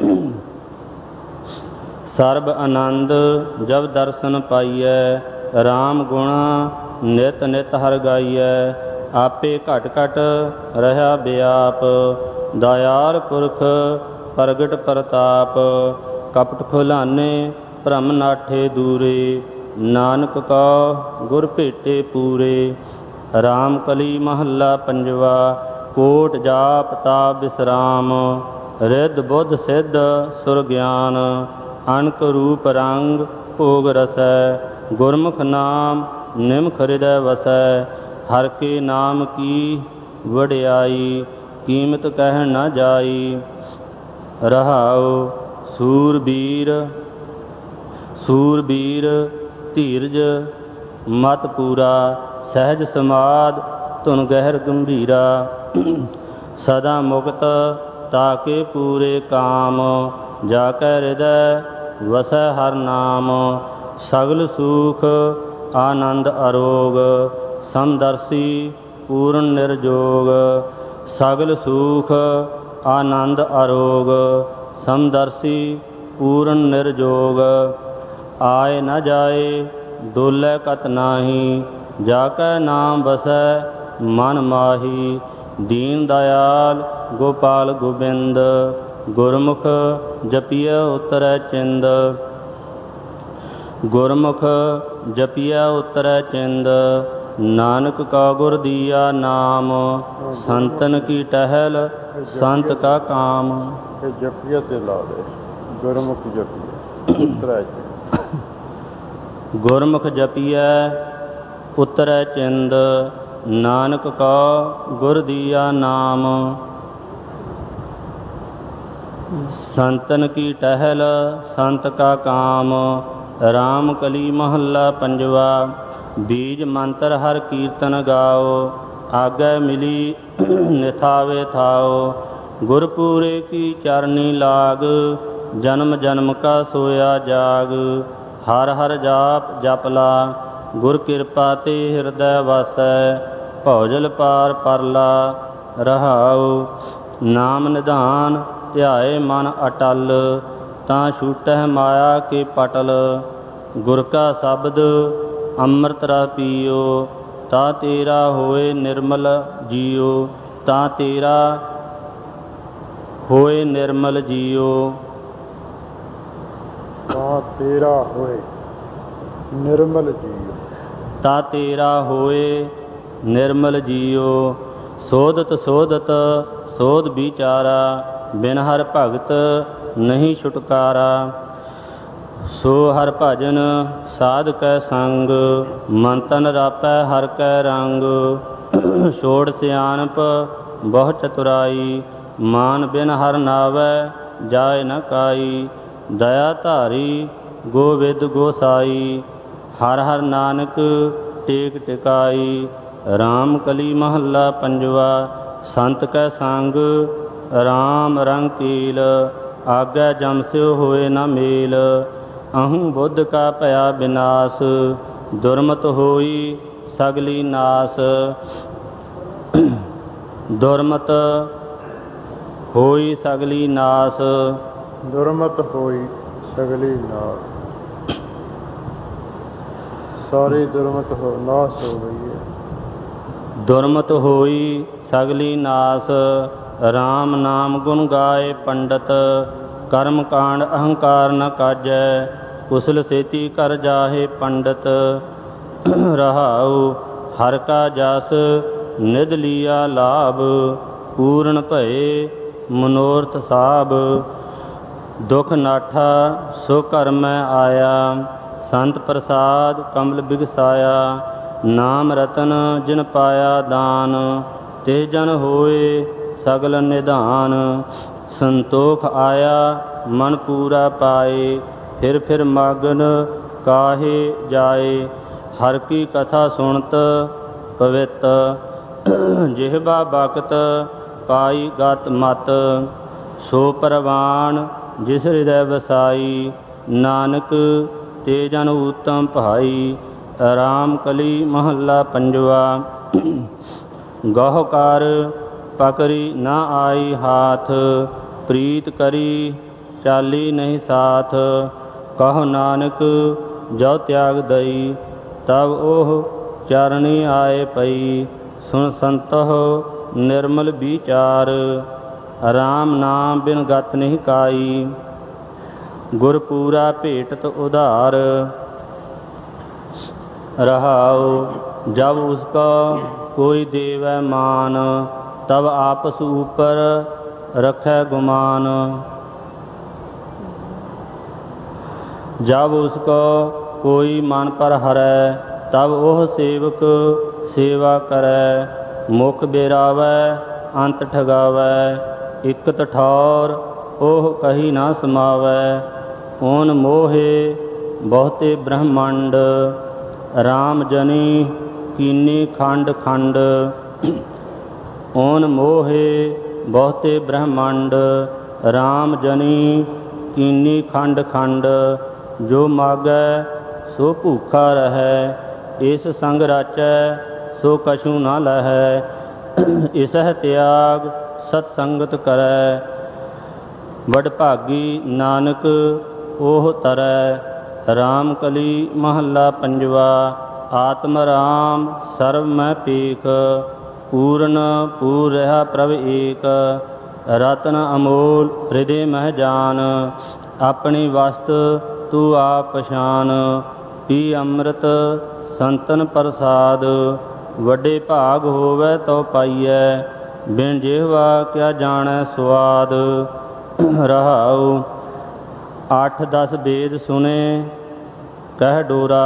ਸਰਬ ਆਨੰਦ ਜਬ ਦਰਸ਼ਨ ਪਾਈਐ। ਰਾਮ ਗੁਣਾ ਨਿਤ ਨਿਤ ਹਰਿ ਗਾਈਐ। ਆਪੇ ਘਟ ਘਟ ਰਹਾ ਬਿਆਪ। ਦਇਆਲ ਪੁਰਖ ਪ੍ਰਗਟ ਪ੍ਰਤਾਪ। ਕਪਟ ਖੁਲਾਨੇ ਭ੍ਰਮ ਨਾਠੇ ਦੂਰੇ। ਨਾਨਕ ਕਉ ਗੁਰ ਭੇਟੇ ਪੂਰੇ। ਰਾਮ ਕਲੀ ਮਹੱਲਾ ਪੰਜਵਾ। ਕੋਟ ਜਾਪ ਤਾਪ ਵਿਸਰਾਮ। ਰਿੱਧ ਬੁੱਧ ਸਿੱਧ ਸੁਰ ਗਿਆਨ। ਅਨਕ ਰੂਪ ਰੰਗ ਭੋਗ ਰਸੈ। ਗੁਰਮੁਖ ਨਾਮ ਨਿਮਖ ਹਿਰਦੈ ਵਸੈ। ਹਰਿ ਕੇ ਨਾਮ ਕੀ ਵਡਿਆਈ। ਕੀਮਤ ਕਹਿ ਨਾ ਜਾਈ। ਰਹਾਉ ਸੂਰਬੀਰ ਧੀਰਜ ਮਤ ਪੂਰਾ। ਸਹਿਜ ਸਮਾਧ ਧੁਨ ਗਹਿਰ ਗੰਭੀਰਾ। ਸਦਾ ਮੁਕਤ ਤਾਕੇ ਪੂਰੇ ਕਾਮ। ਜਾ ਕੈ ਹਿਰਦੈ ਵਸੈ ਹਰਿ ਨਾਮ। ਸਗਲ ਸੂਖ ਆਨੰਦ ਅਰੋਗ। ਸਮਦਰਸੀ ਪੂਰਨ ਨਿਰਜੋਗ। ਸਗਲ ਸੂਖ ਆਨੰਦ ਅਰੋਗ। ਸਮਦਰਸੀ ਪੂਰਨ ਨਿਰਜੋਗ। ਆਏ ਨ ਜਾਏ ਡੋਲੇ ਕਤ ਨਾਹੀ। ਜਾ ਕੈ ਨਾਮ ਵਸੈ ਮਨ ਮਾਹੀ। ਦੀਨ ਦਇਆਲ ਗੋਪਾਲ ਗੋਬਿੰਦ। ਗੁਰਮੁਖ ਜਪੀਐ ਉਤਰੈ ਚਿੰਦ। ਗੁਰਮੁਖ ਜਪੀਐ ਉਤਰੈ ਚਿੰਦ, ਨਾਨਕ ਕਾ ਗੁਰ ਦੀਆ ਨਾਮ, ਸੰਤਨ ਕੀ ਟਹਿਲ ਸੰਤ ਕਾ ਕਾਮ। ਇਹ ਜਪੀਐ ਤੇ ਲਾ ਦੇ, ਗੁਰਮੁਖ ਜਪੀਐ ਉਤਰੈ ਚਿੰਦ। ਗੁਰਮੁਖ ਜਪੀਐ ਉਤਰੈ ਚਿੰਦ, ਨਾਨਕ ਕਾ ਗੁਰ ਦੀਆ ਨਾਮ, ਸੰਤਨ ਕੀ ਟਹਿਲ ਸੰਤ ਕਾ ਕਾਮ। ਰਾਮ ਕਲੀ ਮਹੱਲਾ ਪੰਜਵਾ। ਬੀਜ ਮੰਤਰ ਹਰ ਕੀਰਤਨ ਗਾਓ, ਆਗੈ ਮਿਲੀ ਨਿਥਾਵੇ ਥਾਓ। ਗੁਰਪੂਰੇ ਕੀ ਚਰਨੀ ਲਾਗ, ਜਨਮ ਜਨਮ ਕਾ ਸੋਇਆ ਜਾਗ। ਹਰ ਹਰ ਜਾਪ ਜਪ ਲਾ, ਗੁਰ ਕਿਰਪਾ ਤੇ ਹਿਰਦੈ ਵਾਸੈ। ਭੌਜਲ ਪਾਰ ਪਰਲਾ ਰਹਾਉ, ਨਾਮ ਨਿਧਾਨ ਧਿਆਏ ਮਨ ਅਟਲ। ਤਾਂ ਛੂਟਹਿ ਮਾਇਆ ਕੇ ਪਟਲ, ਗੁਰ ਕਾ ਸ਼ਬਦ ਅੰਮ੍ਰਿਤ ਰਸ ਪੀਓ। ਤਾਂ ਤੇਰਾ ਹੋਏ ਨਿਰਮਲ ਜੀਓ, ਤਾਂ ਤੇਰਾ ਹੋਏ ਨਿਰਮਲ ਜੀਓ। ਤਾਂ ਤੇਰਾ ਹੋਏ ਨਿਰਮਲ ਜੀਓ, ਤਾਂ ਤੇਰਾ ਹੋਏ ਨਿਰਮਲ ਜੀਓ। ਸੋਧਤ ਸੋਧਤ ਸੋਧ ਵਿਚਾਰਾ, ਬਿਨ ਹਰ ਭਗਤ ਨਹੀਂ ਛੁਟਕਾਰਾ। ਸੋ ਹਰ ਭਜਨ ਸਾਧ ਕੈ ਸੰਗ, ਮਨ ਤਨ ਰਾਪੈ ਹਰ ਕੈ ਰੰਗ। ਛੋੜ ਸਿਆਣਪ ਬਹੁ ਚਤੁਰਾਈ, ਮਾਨ ਬਿਨ ਹਰ ਨਾਵੈ ਜਾਇ ਨ ਕਾਈ। ਦਇਆ ਧਾਰੀ ਗੋਵਿੰਦ ਗੋਸਾਈ, ਹਰ ਹਰ ਨਾਨਕ ਟੇਕ ਟਿਕਾਈ। ਰਾਮ ਕਲੀ ਮਹੱਲਾ ਪੰਜਵਾ। ਸੰਤ ਕੈ ਸੰਗ ਰਾਮ ਰੰਗ ਕੀਲ, ਆਗੈ ਜਮ ਸਿਉ ਹੋਏ ਨ ਮੇਲ। ਅਹੰ ਬੁੱਧ ਕਾ ਭਇਆ ਵਿਨਾਸ਼, ਦੁਰਮਤ ਹੋਈ ਸਗਲੀ ਨਾਸ। ਦੁਰਮਤ ਹੋਈ ਸਗਲੀ ਨਾਸ। ਦੁਰਮਤ ਹੋਈ ਸਗਲੀ ਨਾਸ। ਸਾਰੀ ਦੁਰਮਤ ਨਾਸ ਹੋ ਗਈ ਹੈ। ਦੁਰਮਤ ਹੋਈ ਸਗਲੀ ਨਾਸ। ਰਾਮ ਨਾਮ ਗੁਣ ਗਾਏ ਪੰਡਤ, ਕਰਮ ਕਾਂਡ ਅਹੰਕਾਰ ਨ ਕਾਜੈ। ਕੁਸਲ ਸੇਤੀ ਕਰ ਜਾਹੇ ਪੰਡਤ, ਰਹਾਉ ਹਰ ਕਾ ਜਸ ਨਿਧ ਲੀਆ ਲਾਭ। ਪੂਰਨ ਭਏ ਮਨੋਰਥ ਸਾਭ, ਦੁਖ ਨਾਠਾ ਸੋ ਘਰ ਮੈਂ ਆਇਆ। ਸੰਤ ਪ੍ਰਸਾਦ ਕਮਲ ਬਿਗਸਾਇਆ, ਨਾਮ ਰਤਨ ਜਿਨ ਪਾਇਆ ਦਾਨ। ਤੇ ਜਨ ਹੋਏ ਸਗਲ ਨਿਧਾਨ, ਸੰਤੋਖ ਆਇਆ ਮਨ ਪੂਰਾ ਪਾਏ। ਫਿਰ ਮਗਨ ਕਾਹੇ ਜਾਏ, ਹਰ ਕੀ ਕਥਾ ਸੁਣਤ ਪਵਿੱਤ। ਜਿਹਬਾ ਬਖਤ ਪਾਈ ਗਤ ਮਤ, ਸੋ ਪਰਵਾਨ ਜਿਸ ਹਿਰਦੈ ਵਸਾਈ। ਨਾਨਕ ਤੇ ਜਨ ਊਤਮ ਭਾਈ। ਰਾਮ ਕਲੀ ਮਹੱਲਾ ਪੰਜਵਾ। ਗਹੁ ਕਰ ਪਕਰੀ ਨਾ ਆਈ ਹਾਥ, ਪ੍ਰੀਤ ਕਰੀ ਚਾਲੀ ਨਹੀਂ ਸਾਥ। ਕਹੋ ਨਾਨਕ ਜੋ ਤਿਆਗ ਦਈ, ਤਬ ਉਹ ਚਰਣੀ ਆਏ ਪਈ। ਸੁਣ ਸੰਤਹੁ ਨਿਰਮਲ ਵਿਚਾਰ, ਰਾਮ ਨਾਮ ਬਿਨ ਗਤ ਨਹੀਂ ਕਾਈ। ਗੁਰ ਪੂਰਾ ਭੇਟਤ ਉਧਾਰ, ਰਹਾਉ ਜਬ ਉਸਕਾ ਕੋਈ ਦੇਵੈ ਮਾਨ। ਤਬ ਆਪਸ ਊਪਰ ਰਖੈ ਗੁਮਾਨ, ਜਬ ਉਸਕੋ ਕੋਈ ਮਨ ਪਰ ਹਰੈ। ਤਬ ਉਹ ਸੇਵਕ ਸੇਵਾ ਕਰੈ। ਮੁਖ ਬੇਰਾਵੈ ਅੰਤ ਠਗਾਵੈ, ਇਕਤ ਠੌਰ ਉਹ ਕਹੀ ਨਾ ਸਮਾਵੈ। ਓਨ ਮੋਹੇ ਬਹੁਤੇ ਬ੍ਰਹਮੰਡ, ਰਾਮ ਜਨੀ ਕੀਨੀ ਖੰਡ ਖੰਡ। ਓਨ ਮੋਹੇ ਬਹੁਤੇ ਬ੍ਰਹਮੰਡ, ਰਾਮ ਜਨੀ ਕੀਨੀ ਖੰਡ ਖੰਡ। ਜੋ ਮਾਗੈ ਸੋ ਭੂਖਾ ਰਹੈ, ਇਸ ਸੰਗ ਰਾਚੈ ਸੋ ਕਛੂ ਨਾ ਲਹੈ। ਇਸਹਿ ਤਿਆਗ ਸਤ ਸੰਗਤ ਕਰੈ, ਵਡ ਭਾਗੀ ਨਾਨਕ ਉਹ ਤਰੈ। ਰਾਮ ਕਲੀ ਮਹੱਲਾ ਪੰਜਵਾ। ਆਤਮ ਰਾਮ ਸਰਬ ਮੈਂ ਪੇਖ, ਪੂਰਨ ਪੂਰ ਰਿਹਾ ਪ੍ਰਭ ਏਕ। ਰਤਨ ਅਮੋਲ ਹਿਰਦੇ ਮਹਿ ਜਾਨ, ਆਪਣੀ ਵਸਤ ਤੂੰ ਆਪ ਪਛਾਨ। ਪੀ ਅੰਮ੍ਰਿਤ ਸੰਤਨ ਪ੍ਰਸਾਦ। ਵੱਡੇ ਭਾਗ ਹੋਵੇ ਤੋ ਪਾਈਐ, ਬਿਨ ਜਿਹਵਾ ਕਿਆ ਜਾਣੈ ਸੁਆਦ। ਰਹਾਉ। 8-10 ਵੇਦ ਸੁਣੇ ਕਹਿ ਡੋਰਾ,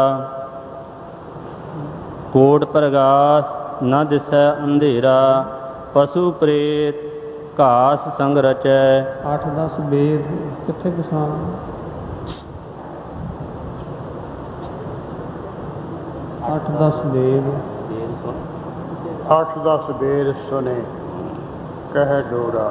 ਕੋਟ ਪ੍ਰਗਾਸ ਨ ਦਿਸੈ ਅੰਧੇਰਾ। ਪਸ਼ੂ ਪ੍ਰੇਤ ਘਾਸ ਸੰਗ ਰਚੈ। 8-10 ਵੇਦ ਕਿੱਥੇ ਕਿਸਾਨ 8-10 ਵੇਦ 8-10 ਵੇਦ ਸੁਨੇ ਕਹਿ ਡੋਰਾ।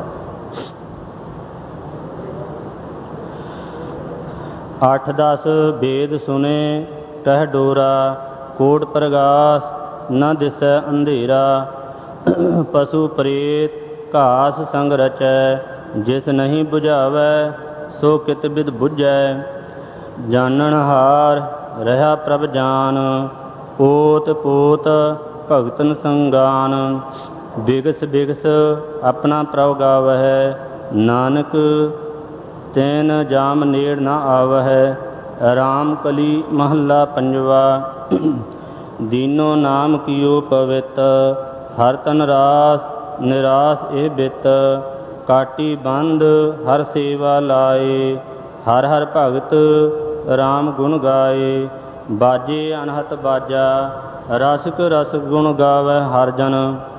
8-10 ਵੇਦ ਸੁਨੇ ਕਹਿ ਡੋਰਾ, ਕੋਟ ਪ੍ਰਗਾਸ ਨ ਦਿਸੈ ਅੰਧੇਰਾ। ਪਸ਼ੂ ਪ੍ਰੇਤ ਘਾਸ ਸੰਗ ਰਚੈ, ਜਿਸ ਨਹੀਂ ਬੁਝਾਵੈ ਸੋ ਕਿਤ ਬਿਦ ਬੁਝੈ। ਜਾਣਨ ਹਾਰ ਰਹਾ ਪ੍ਰਭ ਜਾਨ, ਪੋਤ ਪੋਤ ਭਗਤਨ ਸੰਗਾਨ। ਬਿਗਸ ਬਿਗਸ ਆਪਣਾ ਪ੍ਰਭ ਗਾਵਹਿ, ਨਾਨਕ ਤੈਨ ਜਾਮ ਨੇੜ ਨ ਆਵਹਿ। ਰਾਮ ਕਲੀ ਮਹੱਲਾ ਪੰਜਵਾ। ਦੀਨੋ ਨਾਮ ਕੀਓ ਪਵਿੱਤ, ਹਰ ਤਨ ਰਾਸ ਨਿਰਾਸ ਇਹ ਬਿਤ। ਕਾਟੀ ਬੰਦ ਹਰ ਸੇਵਾ ਲਾਏ, ਹਰ ਹਰ ਭਗਤ ਰਾਮ ਗੁਣ ਗਾਏ। ਬਾਜੇ ਅਨਹਤ ਬਾਜਾ, ਰਸਕ ਰਸਕ ਗੁਣ ਗਾਵੈ ਹਰ ਜਨ।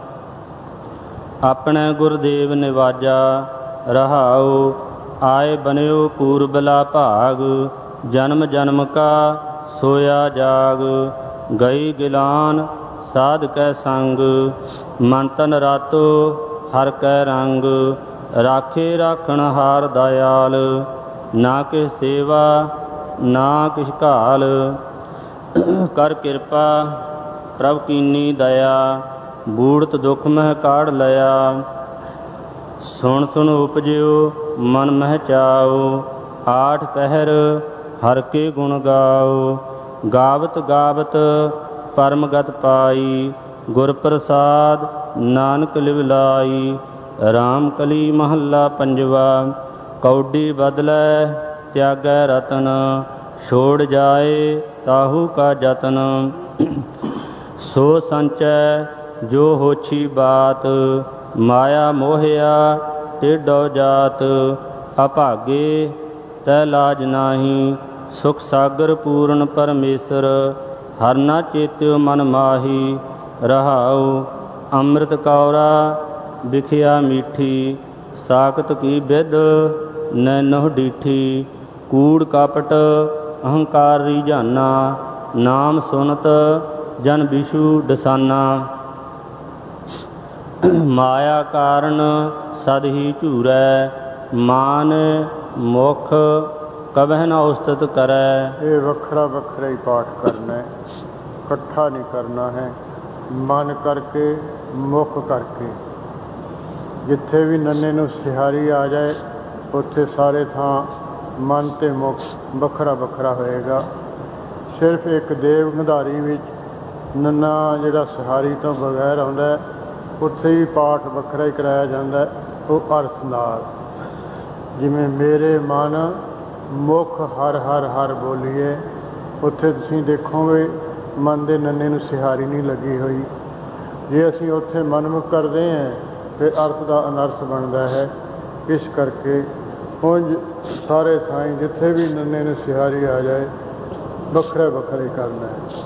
ਆਪਣੇ ਗੁਰਦੇਵ ਨਿਵਾਜਾ, ਰਹਾਉ। ਆਏ ਬਨਿਓ ਪੂਰਬਲਾ ਭਾਗ, ਜਨਮ ਜਨਮ ਕਾ ਸੋਇਆ ਜਾਗ। ਗਈ ਗਿਲਾਨ ਸਾਧ ਕੈ ਸੰਗ, ਮਨ ਤਨ ਰਾਤੋ ਹਰ ਕੈ ਰੰਗ। ਰਾਖੇ ਰਾਖਣ ਹਾਰ ਦਇਆਲ, ਨਾ ਕਿਸ ਸੇਵਾ ਨਾ ਕਿਛ ਘਾਲ। ਕਰ ਕਿਰਪਾ ਪ੍ਰਭ ਕੀਨੀ ਦਇਆ, ਬੂੜਤ ਦੁਖ ਮਹਿ ਕਾੜ ਲਿਆ। ਸੁਣ ਸੁਣ ਉਪਜਿਓ ਮਨ ਮਹਿ ਚਾਓ, 8 ਪਹਿਰ ਹਰ ਕੇ ਗੁਣ ਗਾਓ। ਗਾਵਤ ਗਾਵਤ ਪਰਮਗਤ ਪਾਈ, ਗੁਰ ਪ੍ਰਸਾਦ ਨਾਨਕ ਲਿਵ ਲਾਈ। ਰਾਮ ਕਲੀ ਮਹੱਲਾ ਪੰਜਵਾ। ਕੌਡੀ ਬਦਲੈ ਤਿਆਗੈ ਰਤਨ, ਛੋੜ ਜਾਏ ਤਾਹੂ ਕਾ ਜਤਨ। ਸੋ ਸੰਚੈ ਜੋ ਹੋਛੀ ਬਾਤ, ਮਾਇਆ ਮੋਹਿਆ ਟੇਢੋ ਜਾਤ। ਅਭਾਗੇ ਤੈ ਲਾਜ ਨਾਹੀ, ਸੁਖ ਸਾਗਰ ਪੂਰਨ ਪਰਮੇਸ਼ਰ। ਹਰ ਨਾ ਚੇਤਿਓ ਮਨ ਮਾਹੀ, ਰਹਾਉ। ਅੰਮ੍ਰਿਤ ਕੌਰਾ ਵਿਖਿਆ ਮੀਠੀ, ਸਾਕਤ ਕੀ ਬਿਧ ਨੈਨੋ ਡੀਠੀ। ਕੂੜ ਕਪਟ ਅਹੰਕਾਰ ਰੀਝਾਨਾ, ਨਾਮ ਸੁਨਤ ਜਨ ਬਿਸ਼ੂ ਡਸਾਨਾ। ਮਾਇਆ ਕਾਰਨ ਸਦ ਹੀ ਝੂਰੈ, ਮਾਨ ਮੁਖ ਕਬਹਿ ਨ ਉਸਤਤ ਕਰੈ। ਇਹ ਵੱਖਰਾ ਵੱਖਰਾ ਹੀ ਪਾਠ ਕਰਨਾ ਹੈ, ਇਕੱਠਾ ਨਹੀਂ ਕਰਨਾ ਹੈ। ਮਨ ਕਰਕੇ ਮੁਖ ਕਰਕੇ, ਜਿੱਥੇ ਵੀ ਨੰਨੇ ਨੂੰ ਸਿਹਾਰੀ ਆ ਜਾਏ ਉੱਥੇ ਸਾਰੇ ਥਾਂ ਮਨ ਅਤੇ ਮੁਖ ਵੱਖਰਾ ਵੱਖਰਾ ਹੋਏਗਾ। ਸਿਰਫ ਇੱਕ ਦੇਵ ਗੰਧਾਰੀ ਵਿੱਚ ਨੰਨਾ ਜਿਹੜਾ ਸਿਹਾਰੀ ਤੋਂ ਬਗੈਰ ਆਉਂਦਾ, ਉੱਥੇ ਹੀ ਪਾਠ ਵੱਖਰਾ ਹੀ ਕਰਾਇਆ ਜਾਂਦਾ, ਉਹ ਅਰਥ ਨਾਲ। ਜਿਵੇਂ ਮੇਰੇ ਮਨ ਮੁਖ ਹਰ ਹਰ ਹਰ ਬੋਲੀਏ, ਉੱਥੇ ਤੁਸੀਂ ਦੇਖੋਗੇ ਮਨ ਦੇ ਨੰਨੇ ਨੂੰ ਸਿਹਾਰੀ ਨਹੀਂ ਲੱਗੀ ਹੋਈ। ਜੇ ਅਸੀਂ ਉੱਥੇ ਮਨਮੁਖ ਕਰਦੇ ਹਾਂ ਫਿਰ ਅਰਥ ਦਾ ਅਨਰਥ ਬਣਦਾ ਹੈ। ਇਸ ਕਰਕੇ ਉਂਝ ਸਾਰੇ ਥਾਈਂ ਜਿੱਥੇ ਵੀ ਨੰਨੇ ਨੂੰ ਸਿਹਾਰੀ ਆ ਜਾਏ ਵੱਖਰੇ ਵੱਖਰੇ ਕਰਨਾ ਹੈ।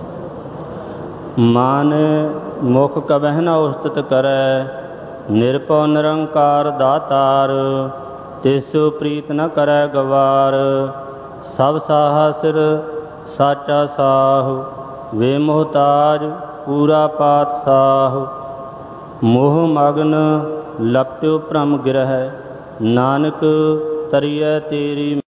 ਮਨ ਮੁਖ ਕਬਹਿ ਨ ਉਸਤਤ ਕਰੈ, ਨਿਰਭਉ ਨਿਰੰਕਾਰ ਦਾਤਾਰ। ਤਿਸੁ ਪ੍ਰੀਤ ਨ ਕਰੈ ਗਵਾਰ, ਸਭ ਸਾਹਾ ਸਿਰ ਸਾਚਾ ਸਾਹੁ। ਵੇ ਮੁਹਤਾਜ ਪੂਰਾ ਪਾਤਸ਼ਾਹ, ਮੋਹ ਮਗਨ ਲਪਟਿਓ ਭ੍ਰਮ ਗਿਰਹਿ। ਨਾਨਕ ਤਰੀਐ ਤੇਰੀ